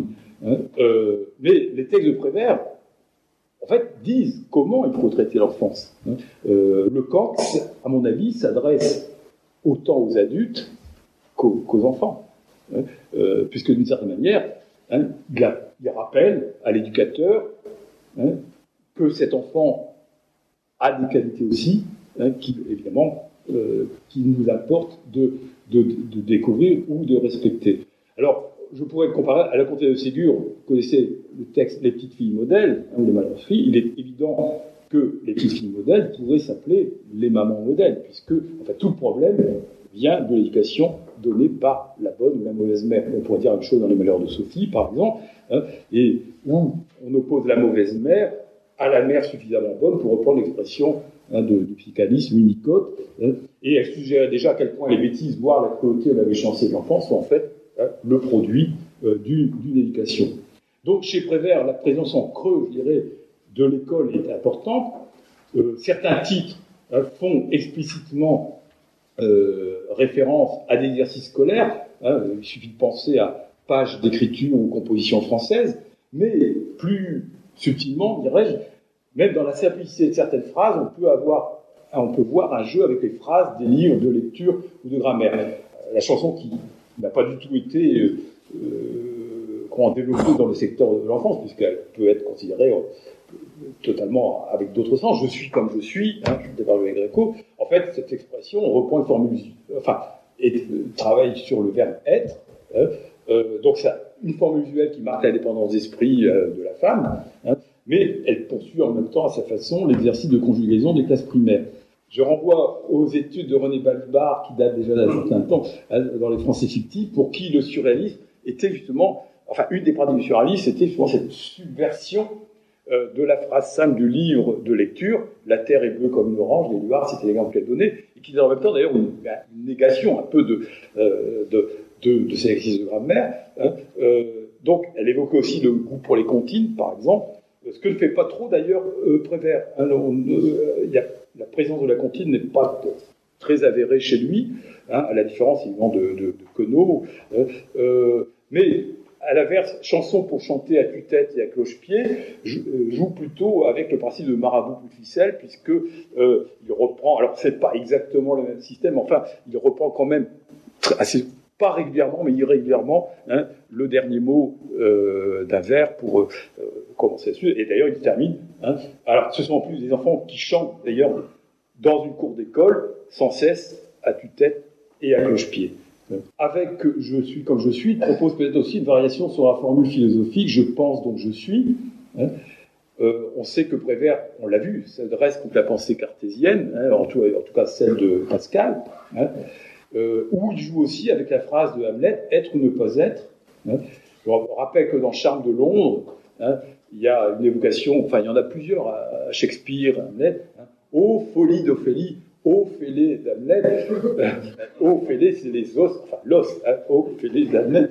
Speaker 1: Mais les textes de Prévert, en fait, disent comment il faut traiter l'enfance. Le Kant, à mon avis, s'adresse autant aux adultes qu'aux enfants. Puisque d'une certaine manière, il rappelle à l'éducateur que cet enfant a des qualités aussi, qui, évidemment, qui nous apportent de découvrir ou de respecter. Alors, je pourrais le comparer à la Comtesse de Ségur. Vous connaissez le texte Les petites filles modèles, ou les malheureuses filles. Il est évident que les petites filles modèles pourraient s'appeler les mamans modèles, puisque tout le problème vient de l'éducation donnée par la bonne ou la mauvaise mère. On pourrait dire une chose dans Les Malheurs de Sophie, par exemple, et où on oppose la mauvaise mère à la mère suffisamment bonne, pour reprendre l'expression du psychanalyste Winnicott, et elle suggérait déjà à quel point les bêtises, voire la cruauté ou la méchanceté de l'enfant sont en fait le produit d'une éducation. Donc chez Prévert, la présence en creux, je dirais, de l'école est importante. Certains titres font explicitement référence à des exercices scolaires. Il suffit de penser à pages d'écriture ou composition française, mais plus subtilement, dirais-je, même dans la simplicité de certaines phrases, on peut voir un jeu avec les phrases des livres de lecture ou de grammaire. La chanson qui n'a pas du tout été développée dans le secteur de l'enfance, puisqu'elle peut être considérée totalement avec d'autres sens. Je suis comme je suis, je déparle avec Gréco. En fait, cette expression, on reprend une formule, et travaille sur le verbe être. Donc, ça, une forme usuelle qui marque l'indépendance d'esprit de la femme, mais elle poursuit en même temps à sa façon l'exercice de conjugaison des classes primaires. Je renvoie aux études de René Balibar, qui datent déjà d'un certain temps, dans les Français fictifs, pour qui le surréalisme était justement, une des pratiques du surréalisme, c'était justement cette subversion de la phrase simple du livre de lecture, la terre est bleue comme une orange, les luards, c'était l'exemple qu'elle donnait, et qui était en même temps d'ailleurs une négation un peu de ces exercices de grammaire. Donc, elle évoquait aussi le goût pour les comptines, par exemple, ce que ne fait pas trop d'ailleurs Prévert. La présence de la comptine n'est pas très avérée chez lui, à la différence évidemment de Queneau, mais à l'inverse, chanson pour chanter à tue-tête et à cloche-pied joue plutôt avec le principe de marabout coup de ficelle, puisque il reprend, alors c'est pas exactement le même système, enfin il reprend quand même pas régulièrement, mais irrégulièrement, le dernier mot d'un vers pour commencer dessus. Et d'ailleurs, il termine. Alors, ce sont en plus des enfants qui chantent, d'ailleurs, dans une cour d'école, sans cesse, à tue-tête et à cloche-pied. Avec « Je suis comme je suis », il propose peut-être aussi une variation sur la formule philosophique « Je pense donc je suis ». On sait que Prévert, on l'a vu, s'adresse contre la pensée cartésienne, en tout cas celle de Pascal, où il joue aussi avec la phrase de Hamlet « être ou ne pas être ». Je rappelle que dans Charme de Londres, il y a une évocation, il y en a plusieurs à Shakespeare, Hamlet, ô folie d'Ophélie, ô fêlée d'Hamlet, ô fêlée c'est les os, l'os, ô fêlée d'Hamlet.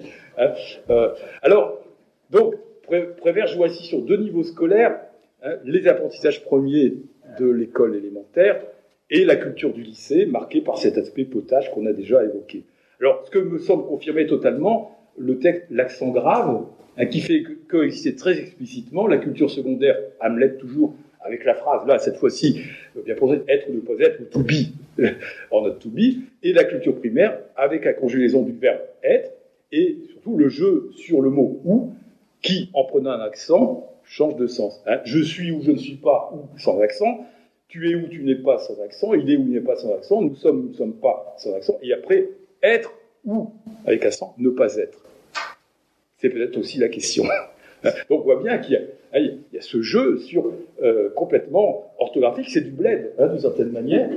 Speaker 1: Alors, donc, Prévert joue ainsi sur deux niveaux scolaires, les apprentissages premiers de l'école élémentaire et la culture du lycée, marquée par cet aspect potage qu'on a déjà évoqué. Alors, ce que me semble confirmer totalement le texte, l'accent grave, qui fait coexister très explicitement la culture secondaire, Hamlet toujours, avec la phrase, là, cette fois-ci, bien pour être ou ne pas être, ou to be, en note to be, et la culture primaire, avec la conjugaison du verbe être, et surtout le jeu sur le mot ou, qui, en prenant un accent, change de sens. Je suis ou je ne suis pas, ou sans accent, tu es ou tu n'es pas sans accent, il est ou il n'est pas sans accent, nous sommes ou nous ne sommes pas sans accent, et après, être ou, avec accent, ne pas être. C'est peut-être aussi la question. Donc on voit bien qu'il y a ce jeu sur complètement orthographique, c'est du bled, d'une certaine manière.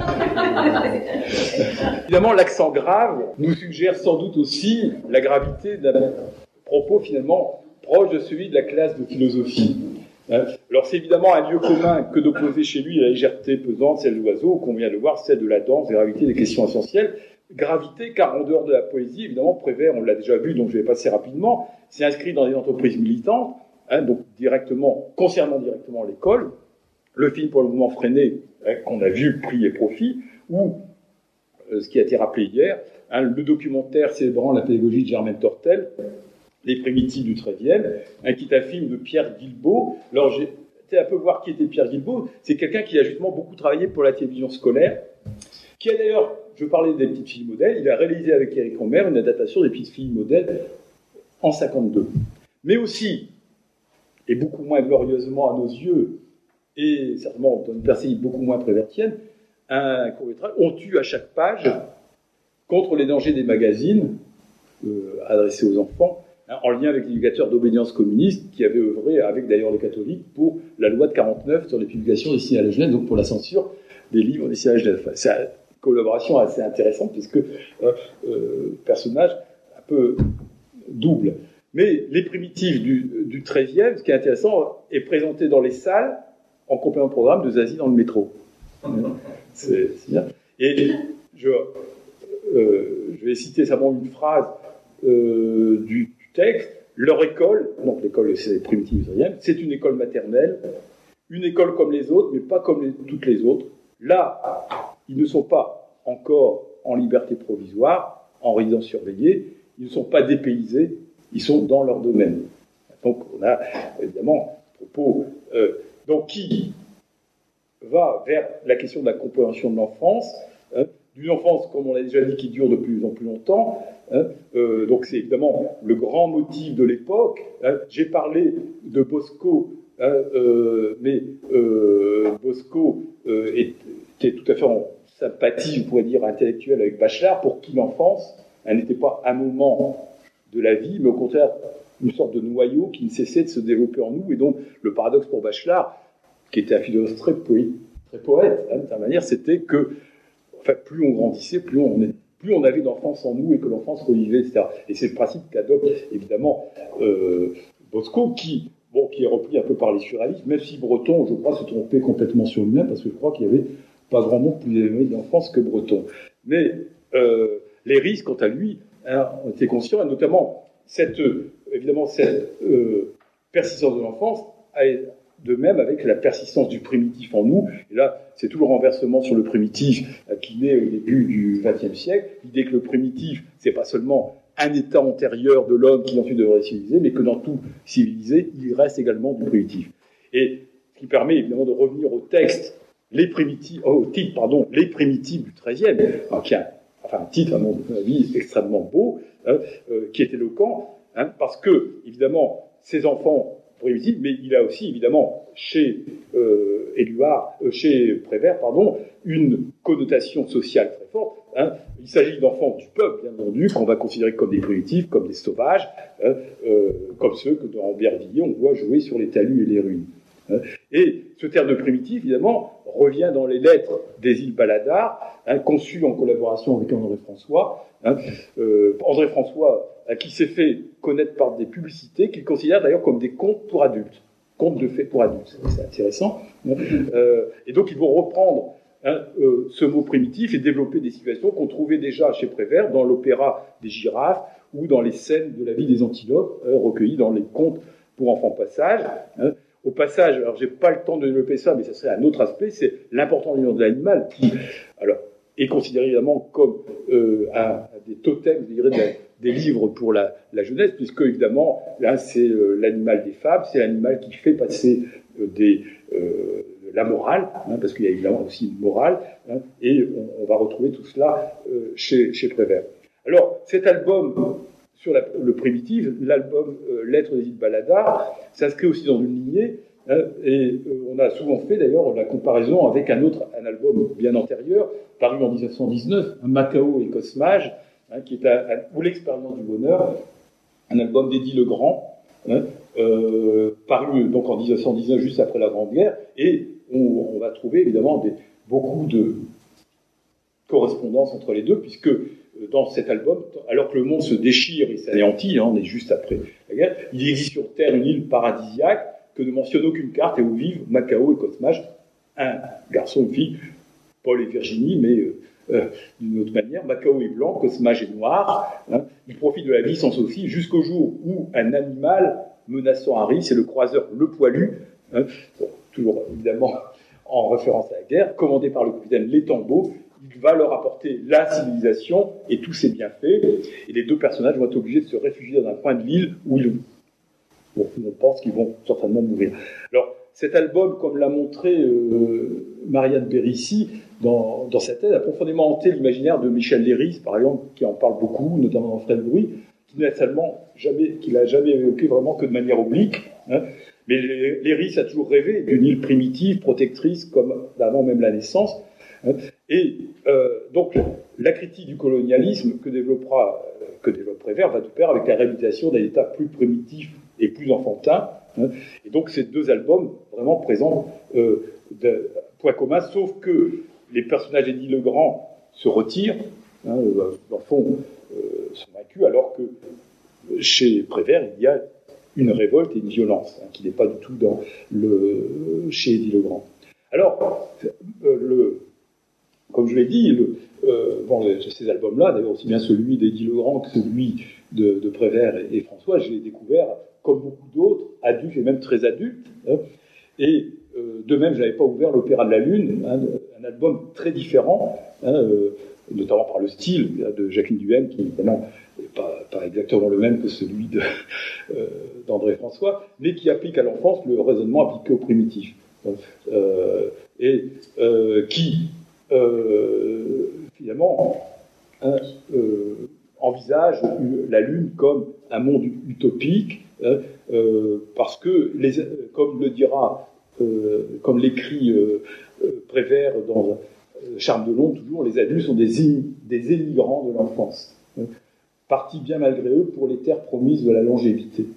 Speaker 1: Évidemment, l'accent grave nous suggère sans doute aussi la gravité d'un propos finalement proche de celui de la classe de philosophie. Alors c'est évidemment un lieu commun que d'opposer chez lui la légèreté pesante, celle de l'oiseau, qu'on vient de voir, celle de la danse, la gravité des questions essentielles. Gravité, car en dehors de la poésie, évidemment, Prévert, on l'a déjà vu, donc je vais passer rapidement, s'est inscrit dans des entreprises militantes, donc concernant directement l'école, le film pour le mouvement freiné, qu'on a vu, Prix et Profit, ou ce qui a été rappelé hier, le documentaire célébrant la pédagogie de Germaine Tortel, Les Primitifs du XIIIe, qui est un film de Pierre Guilbeault. Alors j'ai été un peu voir qui était Pierre Guilbeault, c'est quelqu'un qui a justement beaucoup travaillé pour la télévision scolaire, qui a d'ailleurs, je parlais des petites filles modèles, il a réalisé avec Éric Romer une adaptation des petites filles modèles en 52. Mais aussi, et beaucoup moins glorieusement à nos yeux, et certainement dans une perspective beaucoup moins prévertienne, un court-métrage, on tue à chaque page contre les dangers des magazines adressés aux enfants, en lien avec l'éducateur d'obédience communiste qui avait œuvré avec d'ailleurs les catholiques pour la loi de 49 sur les publications destinées à la jeunesse, donc pour la censure des livres destinés à la jeunesse. C'est une collaboration assez intéressante puisque personnage un peu double. Mais les primitifs du XIIIe, ce qui est intéressant, est présenté dans les salles en complément de programme de Zazie dans le métro. C'est bien. Et je vais citer simplement une phrase du texte. Leur école, donc l'école c'est les primitifs du XIIIe, c'est une école maternelle une école comme les autres, mais pas comme toutes les autres. Là, ils ne sont pas encore en liberté provisoire, en résidence surveillée, ils ne sont pas dépaysés, ils sont dans leur domaine. Donc on a évidemment propos donc qui va vers la question de la compréhension de l'enfance, d'une enfance, comme on l'a déjà dit, qui dure de plus en plus longtemps. Donc c'est évidemment le grand motif de l'époque. J'ai parlé de Bosco, mais Bosco était tout à fait en sympathie, je pourrais dire, intellectuelle avec Bachelard, pour qui l'enfance, elle n'était pas un moment de la vie, mais au contraire une sorte de noyau qui ne cessait de se développer en nous. Et donc le paradoxe pour Bachelard, qui était un philosophe très poète, de sa manière, c'était que plus on grandissait, plus on avait d'enfance en nous et que l'enfance revivait, etc. Et c'est le principe qu'adopte évidemment Bosco, qui est repris un peu par les surréalistes, même si Breton, je crois, se trompait complètement sur lui-même, parce que je crois qu'il n'y avait pas grand monde plus élevé d'enfance que Breton. Mais Léris, quant à lui, ont été conscients, et notamment cette persistance de l'enfance, de même avec la persistance du primitif en nous. Et là, c'est tout le renversement sur le primitif qui naît au début du XXe siècle. L'idée que le primitif, c'est pas seulement un état antérieur de l'homme qui ensuite devrait être civilisé, mais que dans tout civilisé, il reste également du primitif. Et ce qui permet évidemment de revenir au titre, les primitifs du XIIIe, qui a un titre, à mon avis, extrêmement beau, qui est éloquent, parce que, évidemment, ces enfants primitifs, mais il a aussi, évidemment, chez Prévert, une connotation sociale très forte. Il s'agit d'enfants du peuple, bien entendu, qu'on va considérer comme des primitifs, comme des sauvages, comme ceux que dans Bervilliers, on voit jouer sur les talus et les ruines. Et ce terme de primitif, évidemment, revient dans les lettres des îles Baladar, conçues en collaboration avec André François. André François, qui s'est fait connaître par des publicités qu'il considère d'ailleurs comme des contes pour adultes. Contes de fées pour adultes, c'est intéressant. Et donc ils vont reprendre ce mot primitif et développer des situations qu'on trouvait déjà chez Prévert dans l'opéra des girafes ou dans les scènes de la vie des antilopes recueillies dans les contes pour enfants passage. Au passage, alors j'ai pas le temps de développer ça, mais ça serait un autre aspect, c'est l'importance de l'animal qui est considéré évidemment comme un des totems, je dirais, des livres pour la jeunesse, puisque évidemment là c'est l'animal des fables, c'est l'animal qui fait passer la morale, parce qu'il y a évidemment aussi une morale, et on va retrouver tout cela chez Prévert. Alors cet album sur le primitif, l'album Lettres des îles Baladar, s'inscrit aussi dans une lignée, et on a souvent fait d'ailleurs la comparaison avec un album bien antérieur, paru en 1919, Macao et Cosmage, qui est ou l'expérience du bonheur, un album d'Édile Legrand, paru donc en 1919, juste après la Grande Guerre, et on va trouver évidemment beaucoup de correspondances entre les deux, puisque dans cet album, alors que le monde se déchire et s'anéantit, on est juste après la guerre, il existe sur Terre une île paradisiaque que ne mentionne aucune carte et où vivent Macao et Cosmage, un garçon, une fille, Paul et Virginie, mais d'une autre manière. Macao est blanc, Cosmage est noir. Il profite de la vie sans souci jusqu'au jour où un animal menaçant arrive, c'est le croiseur Le Poilu, toujours évidemment en référence à la guerre, commandé par le capitaine L'Étambeau. Il va leur apporter la civilisation et tous ses bienfaits. Et les deux personnages vont être obligés de se réfugier dans un coin de l'île où on pense qu'ils vont certainement mourir. Alors, cet album, comme l'a montré Marianne Bérissi dans sa thèse, a profondément hanté l'imaginaire de Michel Léris, par exemple, qui en parle beaucoup, notamment dans Frais de bruit, qu'il n'a jamais évoqué vraiment que de manière oblique. Mais Léris a toujours rêvé d'une île primitive, protectrice, comme avant même la naissance. Et donc, la critique du colonialisme que développe Prévert va de pair avec la réhabilitation d'un État plus primitif et plus enfantin. Et donc, ces deux albums vraiment présentent point commun, sauf que les personnages d'Édile Legrand se retirent, dans le fond, sont vaincus, alors que chez Prévert, il y a une révolte et une violence, qui n'est pas du tout chez Édile Legrand. Alors, comme je l'ai dit, ces albums-là, d'ailleurs aussi bien celui d'Édile Legrand que celui de Prévert et François, je l'ai découvert, comme beaucoup d'autres, adultes et même très adultes. Et de même, je n'avais pas ouvert l'Opéra de la Lune, un album très différent, notamment par le style de Jacqueline Duhem, qui évidemment n'est pas exactement le même que celui d'André François, mais qui applique à l'enfance le raisonnement appliqué au primitif. Et qui, finalement, envisage la Lune comme un monde utopique, parce que, comme le dira, comme l'écrit Prévert dans Charme de l'ombre, toujours, les adultes sont des émigrants de l'enfance, partis bien malgré eux pour les terres promises de la longévité.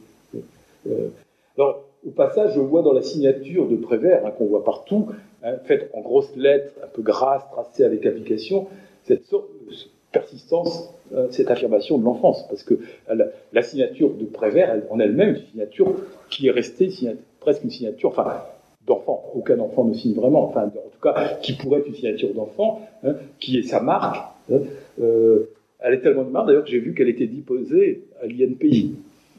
Speaker 1: Alors, au passage, je vois dans la signature de Prévert, qu'on voit partout, faite en grosses lettres, un peu grasses, tracées avec application, cette sorte de persistance, cette affirmation de l'enfance, parce que la signature de Prévert, en elle-même, une signature qui est restée presque une signature, d'enfant. Aucun enfant ne signe vraiment, en tout cas, qui pourrait être une signature d'enfant, qui est sa marque. Elle est tellement de marque, d'ailleurs, que j'ai vu qu'elle était déposée à l'INPI.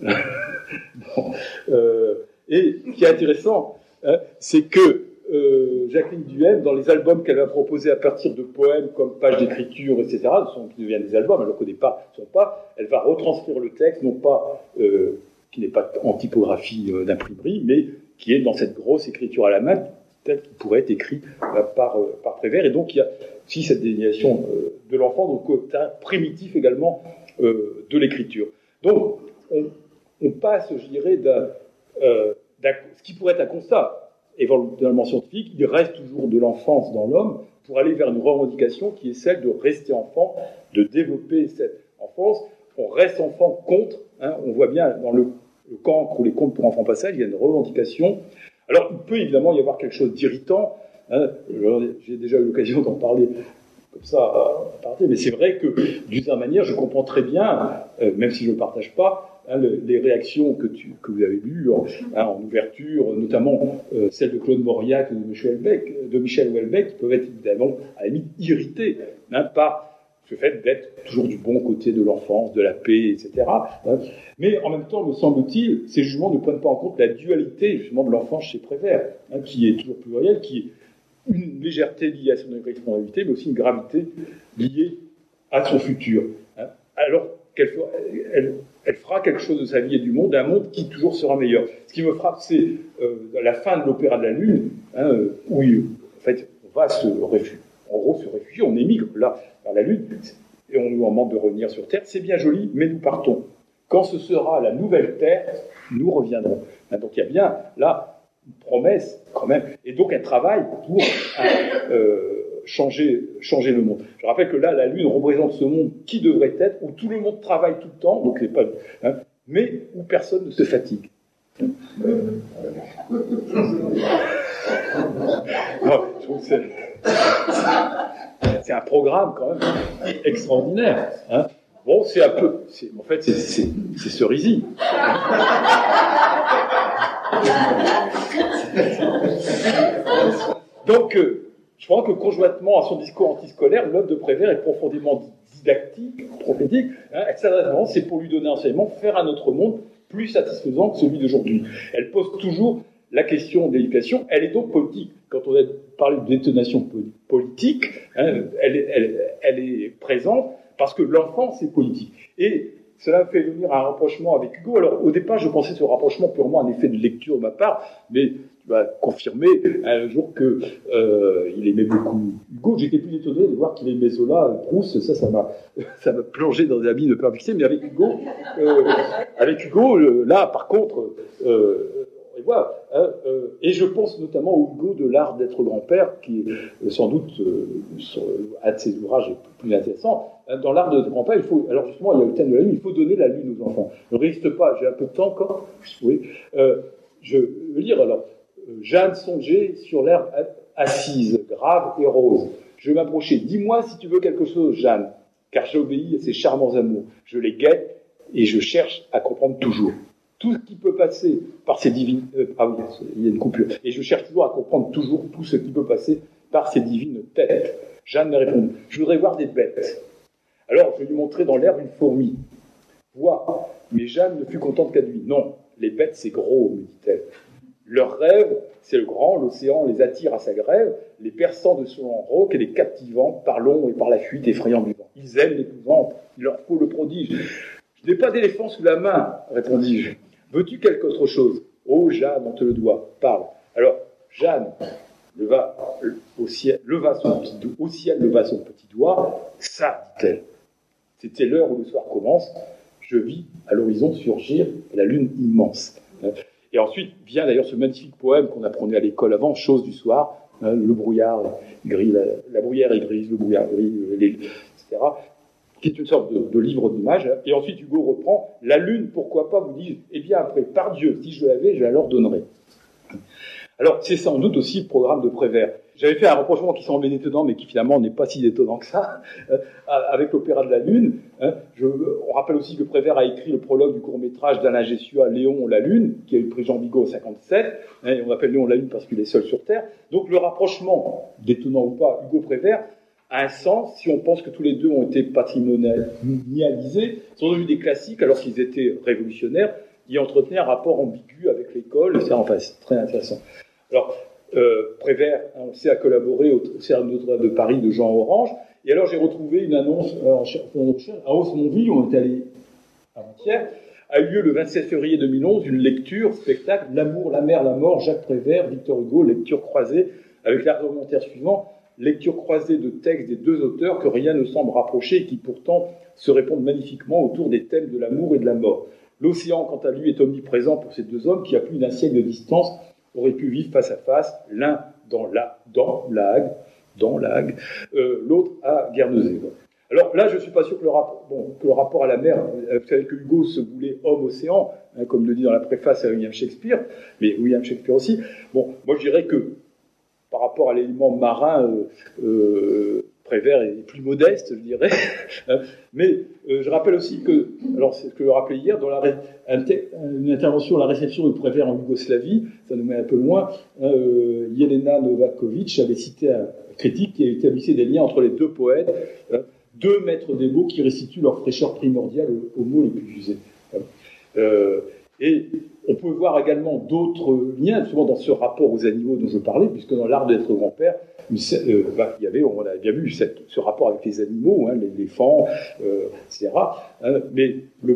Speaker 1: Bon, et ce qui est intéressant, c'est que Jacqueline Duhem, dans les albums qu'elle va proposer à partir de poèmes comme Pages d'écriture, etc., qui deviennent des albums, alors qu'au départ, ne sont pas, elle va retranscrire le texte, non pas, qui n'est pas en typographie d'imprimerie, mais qui est dans cette grosse écriture à la main, tel qu'il pourrait être écrit par Prévert. Et donc, il y a aussi cette désignation de l'enfant, donc côté primitif également de l'écriture. Donc, on passe, je dirais, ce qui pourrait être un constat éventuellement scientifique, il reste toujours de l'enfance dans l'homme pour aller vers une revendication qui est celle de rester enfant, de développer cette enfance. On reste enfant contre, on voit bien dans le Cancre ou les contes pour enfants passage, il y a une revendication. Alors, il peut évidemment y avoir quelque chose d'irritant. J'ai déjà eu l'occasion d'en parler comme ça, mais c'est vrai que, d'une certaine manière, je comprends très bien, même si je ne partage pas, les réactions que vous avez lues en ouverture, notamment celles de Claude Mauriac et de Michel Houellebecq, qui peuvent être évidemment, à la limite, irritées par ce fait d'être toujours du bon côté de l'enfance, de la paix, etc. Mais en même temps, me semble-t-il, ces jugements ne prennent pas en compte la dualité justement de l'enfance chez Prévert, qui est toujours plurielle, qui est une légèreté liée à son responsabilité, mais aussi une gravité liée à son futur. Alors qu'elle fera quelque chose de sa vie et du monde, un monde qui toujours sera meilleur. Ce qui me frappe, c'est la fin de l'Opéra de la Lune, où en fait, on va se réfugier, on émigre là vers la Lune, et on nous demande de revenir sur Terre. C'est bien joli, mais nous partons. Quand ce sera la nouvelle Terre, nous reviendrons. Donc il y a bien là une promesse quand même, et donc un travail pour changer le monde. Je rappelle que là, la Lune représente ce monde qui devrait être, où tout le monde travaille tout le temps, donc c'est pas, mais où personne ne se fatigue. Non, je trouve que c'est un programme quand même extraordinaire. Bon, c'est un peu, en fait, c'est Cerisy. Donc, je crois que conjointement à son discours antiscolaire, l'œuvre de Prévert est profondément didactique, prophétique. C'est pour lui donner enseignement, faire un autre monde plus satisfaisant que celui d'aujourd'hui. Elle pose toujours la question de l'éducation. Elle est donc politique. Quand on a parlé de détonation politique, elle est présente parce que l'enfance est politique. Et cela me fait venir à un rapprochement avec Hugo. Alors, au départ, je pensais ce rapprochement purement un effet de lecture de ma part, mais tu vas confirmer un jour qu'il aimait beaucoup Hugo. J'étais plus étonné de voir qu'il aimait Zola, Proust. Ça m'a plongé dans des habits de perplexité. Mais avec Hugo, là, par contre, et voilà. Et je pense notamment au Hugo de l'art d'être grand-père, qui est sans doute un de ses ouvrages les plus intéressants. Dans l'art d'être grand-père, alors justement, il y a le thème de la Lune, il faut donner la Lune aux enfants. Ne résiste pas, j'ai un peu de temps encore. Oui. Je veux lire alors. Jeanne songeait sur l'herbe assise, grave et rose. Je m'approchais. Dis-moi si tu veux quelque chose, Jeanne, car j'obéis à ces charmants amours. Je les guette et je cherche à comprendre toujours. Tout ce qui peut passer par ces divines... il y a une coupure. Et je cherche toujours à comprendre toujours tout ce qui peut passer par ces divines têtes. Jeanne m'a répondu. Je voudrais voir des bêtes. Alors, je lui montrai dans l'herbe une fourmi. Vois, mais Jeanne ne fut contente qu'à lui. Non, les bêtes, c'est gros, me dit-elle.
Speaker 2: Leur rêve, c'est le grand, l'océan les attire à sa grève, les perçant de son roc et les captivant par l'ombre et par la fuite effrayant du vent. Ils aiment l'épouvante, il leur faut le prodige. Je n'ai pas d'éléphant sous la main, répondis-je. Veux-tu quelque autre chose? Oh, Jeanne, on te le doit, parle. Alors, Jeanne leva au ciel, leva son petit doigt. Ça, dit-elle. C'était l'heure où le soir commence. Je vis à l'horizon surgir la lune immense. Et ensuite vient d'ailleurs ce magnifique poème qu'on apprenait à l'école avant, Chose du soir, le brouillard gris, la bruyère est grise, le brouillard gris, etc., qui est une sorte de livre d'images. Et ensuite Hugo reprend, la lune, pourquoi pas, vous dis, eh bien après, par Dieu, si je l'avais, je la leur donnerais. Alors, c'est sans doute aussi le programme de Prévert. J'avais fait un rapprochement qui semblait étonnant, mais qui finalement n'est pas si étonnant que ça, avec l'Opéra de la Lune. On rappelle aussi que Prévert a écrit le prologue du court-métrage d'Alain Gessiou, Léon la Lune, qui a eu le prix Jean Vigo en 1957. Et on appelle Léon la Lune parce qu'il est seul sur Terre. Donc le rapprochement, détonnant ou pas, Hugo Prévert, a un sens si on pense que tous les deux ont été patrimonialisés, sont devenus des classiques alors qu'ils étaient révolutionnaires, y entretenaient un rapport ambigu avec l'école, etc. Enfin, c'est très intéressant. Alors, Prévert, on sait, a collaboré au Théâtre Notre-Dame de Paris de Jean Orange. Et alors, j'ai retrouvé une annonce à Haussmontville, où on est allé avant-hier, a eu lieu le 27 février 2011, une lecture, spectacle, L'amour, la mer, la mort, Jacques Prévert, Victor Hugo, lecture croisée, avec l'argumentaire suivant, lecture croisée de textes des deux auteurs que rien ne semble rapprocher et qui pourtant se répondent magnifiquement autour des thèmes de l'amour et de la mort. L'océan, quant à lui, est omniprésent pour ces deux hommes qui, à plus d'un siècle de distance, auraient pu vivre face à face, l'un dans La Hague, l'autre à Guernesey. Alors là, je ne suis pas sûr que le rapport à la mer, vous savez que Hugo se voulait homme-océan, comme le dit dans la préface à William Shakespeare, mais William Shakespeare aussi. Bon, moi je dirais que par rapport à l'élément marin, Prévert est plus modeste, je dirais. Mais je rappelle aussi que, alors c'est ce que je rappelais hier, dans une intervention à la réception de Prévert en Yougoslavie, ça nous met un peu loin, Jelena Novakovic avait cité un critique qui établissait des liens entre les deux poètes, deux maîtres des mots qui restituent leur fraîcheur primordiale aux mots les plus usés. Et on peut voir également d'autres liens, souvent dans ce rapport aux animaux dont je parlais, puisque dans l'art d'être grand-père, on a bien vu ce rapport avec les animaux, l'éléphant, etc. Mais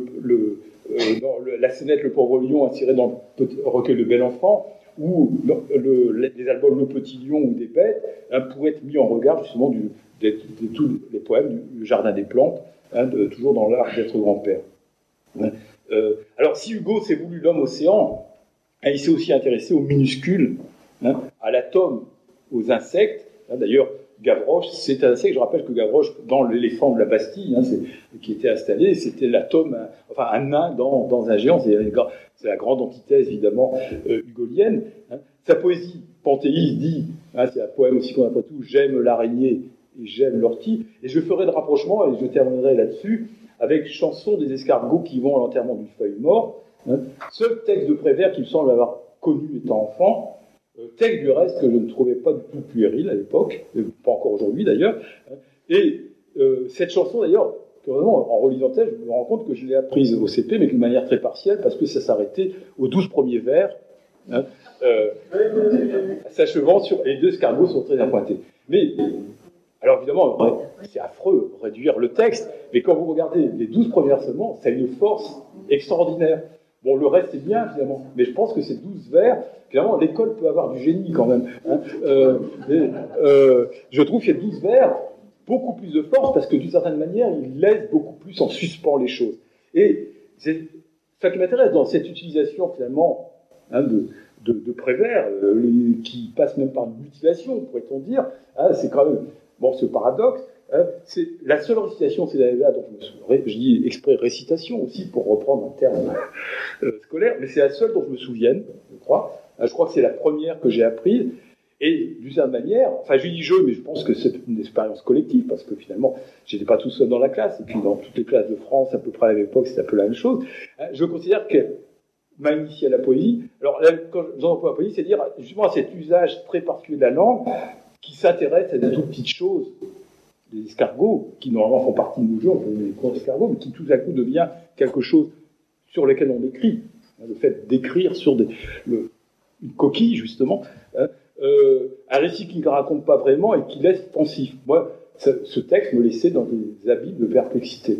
Speaker 2: la scénette Le Pauvre Lion, insérée dans le recueil de Bel Enfant, ou les albums Le Petit Lion ou des Bêtes, pourraient être mis en regard justement de tous les poèmes du Jardin des Plantes, toujours dans l'art d'être grand-père. Alors, si Hugo s'est voulu l'homme-océan, il s'est aussi intéressé aux minuscules, à l'atome, aux insectes. D'ailleurs, Gavroche, c'est un insecte. Je rappelle que Gavroche, dans l'éléphant de la Bastille, qui était installé, c'était l'atome, enfin un nain dans un géant. C'est la grande antithèse, évidemment, hugolienne. Sa poésie panthéiste dit, c'est un poème aussi qu'on a pas tout, j'aime l'araignée et j'aime l'ortie. Et je ferai le rapprochement, et je terminerai là-dessus, avec Chanson des escargots qui vont à l'enterrement d'une feuille morte. Seul texte de Prévert qu'il semble avoir connu étant enfant, texte du reste que je ne trouvais pas du tout puéril à l'époque, pas encore aujourd'hui d'ailleurs. Et cette chanson d'ailleurs, vraiment, en relisant elle, je me rends compte que je l'ai apprise au CP, mais d'une manière très partielle, parce que ça s'arrêtait aux 12 premiers vers, s'achevant sur... Et les deux escargots sont très appointés. Mais... Alors évidemment, c'est affreux réduire le texte, mais quand vous regardez les 12 premiers seulement, ça a une force extraordinaire. Bon, le reste est bien, finalement, mais je pense que ces 12 vers, finalement, l'école peut avoir du génie quand même. Je trouve qu'il y a 12 vers, beaucoup plus de force, parce que d'une certaine manière, ils laissent beaucoup plus en suspens les choses. Et c'est ça qui m'intéresse dans cette utilisation, finalement, de Prévert, qui passe même par une mutilation, pourrait-on dire, c'est quand même... Bon, ce paradoxe, c'est la seule récitation, c'est là dont je dis exprès récitation aussi, pour reprendre un terme scolaire, mais c'est la seule dont je me souvienne, je crois. Je crois que c'est la première que j'ai apprise, et d'une certaine manière, enfin je dis je, mais je pense que c'est une expérience collective, parce que finalement, j'étais pas tout seul dans la classe, et puis dans toutes les classes de France, à peu près à l'époque, c'était un peu la même chose. Je considère que m'a initié à la poésie. Alors, là, quand j'emploie la poésie, c'est dire justement à cet usage très particulier de la langue, qui s'intéresse à des toutes petites choses, des escargots, qui normalement font partie de nos jeux, on fait des cours d'escargots, mais qui tout à coup devient quelque chose sur lequel on écrit. Le fait d'écrire sur une coquille, justement, hein, un récit qui ne raconte pas vraiment et qui laisse pensif. Moi, ce texte me laissait dans des abîmes de perplexité.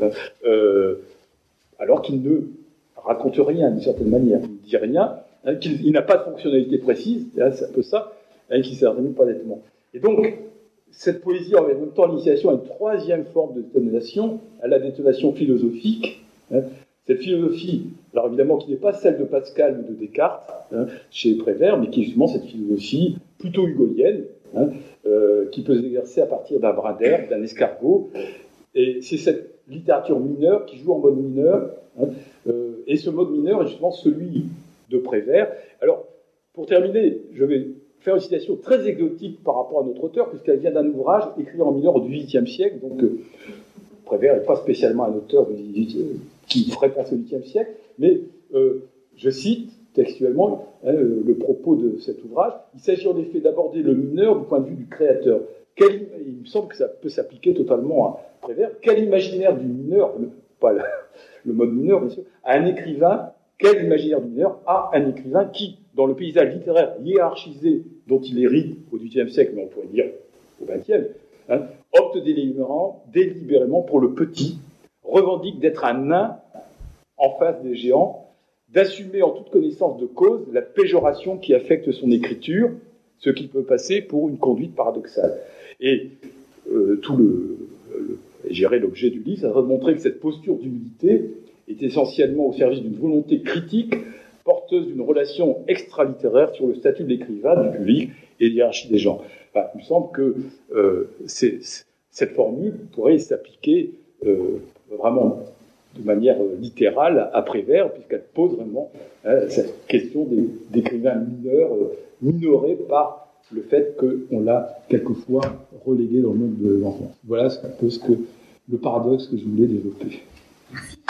Speaker 2: Alors qu'il ne raconte rien, d'une certaine manière. Il ne dit rien, hein, qu'il n'a pas de fonctionnalité précise, hein, c'est un peu ça, hein, qui ne s'articule pas nettement. Et donc, cette poésie, en même temps, l'initiation a une troisième forme de détonation, à la détonation philosophique. Hein. Cette philosophie, alors évidemment, qui n'est pas celle de Pascal ou de Descartes, hein, chez Prévert, mais qui est justement cette philosophie plutôt hugolienne, hein, qui peut s'exercer à partir d'un brin d'herbe, d'un escargot. Et c'est cette littérature mineure qui joue en mode mineur, hein, et ce mode mineur est justement celui de Prévert. Alors, pour terminer, je vais faire une citation très exotique par rapport à notre auteur, puisqu'elle vient d'un ouvrage écrit en mineur au XVIIIe siècle, donc Prévert n'est pas spécialement un auteur qui ferait penser au XVIIIe siècle, mais je cite textuellement le propos de cet ouvrage. Il s'agit en effet d'aborder le mineur du point de vue du créateur. Il me semble que ça peut s'appliquer totalement à Prévert. Quel imaginaire du mineur, pas le mode mineur bien sûr, à un écrivain, quel imaginaire du mineur a un écrivain qui, dans le paysage littéraire hiérarchisé dont il hérite au XVIIIe siècle, mais on pourrait dire au XXe, hein, opte délibérément pour le petit, revendique d'être un nain en face des géants, d'assumer en toute connaissance de cause la péjoration qui affecte son écriture, ce qui peut passer pour une conduite paradoxale. Et gérer l'objet du livre, ça va montrer que cette posture d'humilité est essentiellement au service d'une volonté critique, porteuse d'une relation extralittéraire sur le statut de l'écrivain, du public et de hiérarchie des gens. Enfin, il me semble que cette formule pourrait s'appliquer vraiment de manière littérale à Prévert, puisqu'elle pose vraiment cette question d'écrivains mineurs, minorés par le fait qu'on l'a quelquefois relégué dans le monde de l'enfance. Voilà un peu le paradoxe que je voulais développer.
Speaker 3: Merci.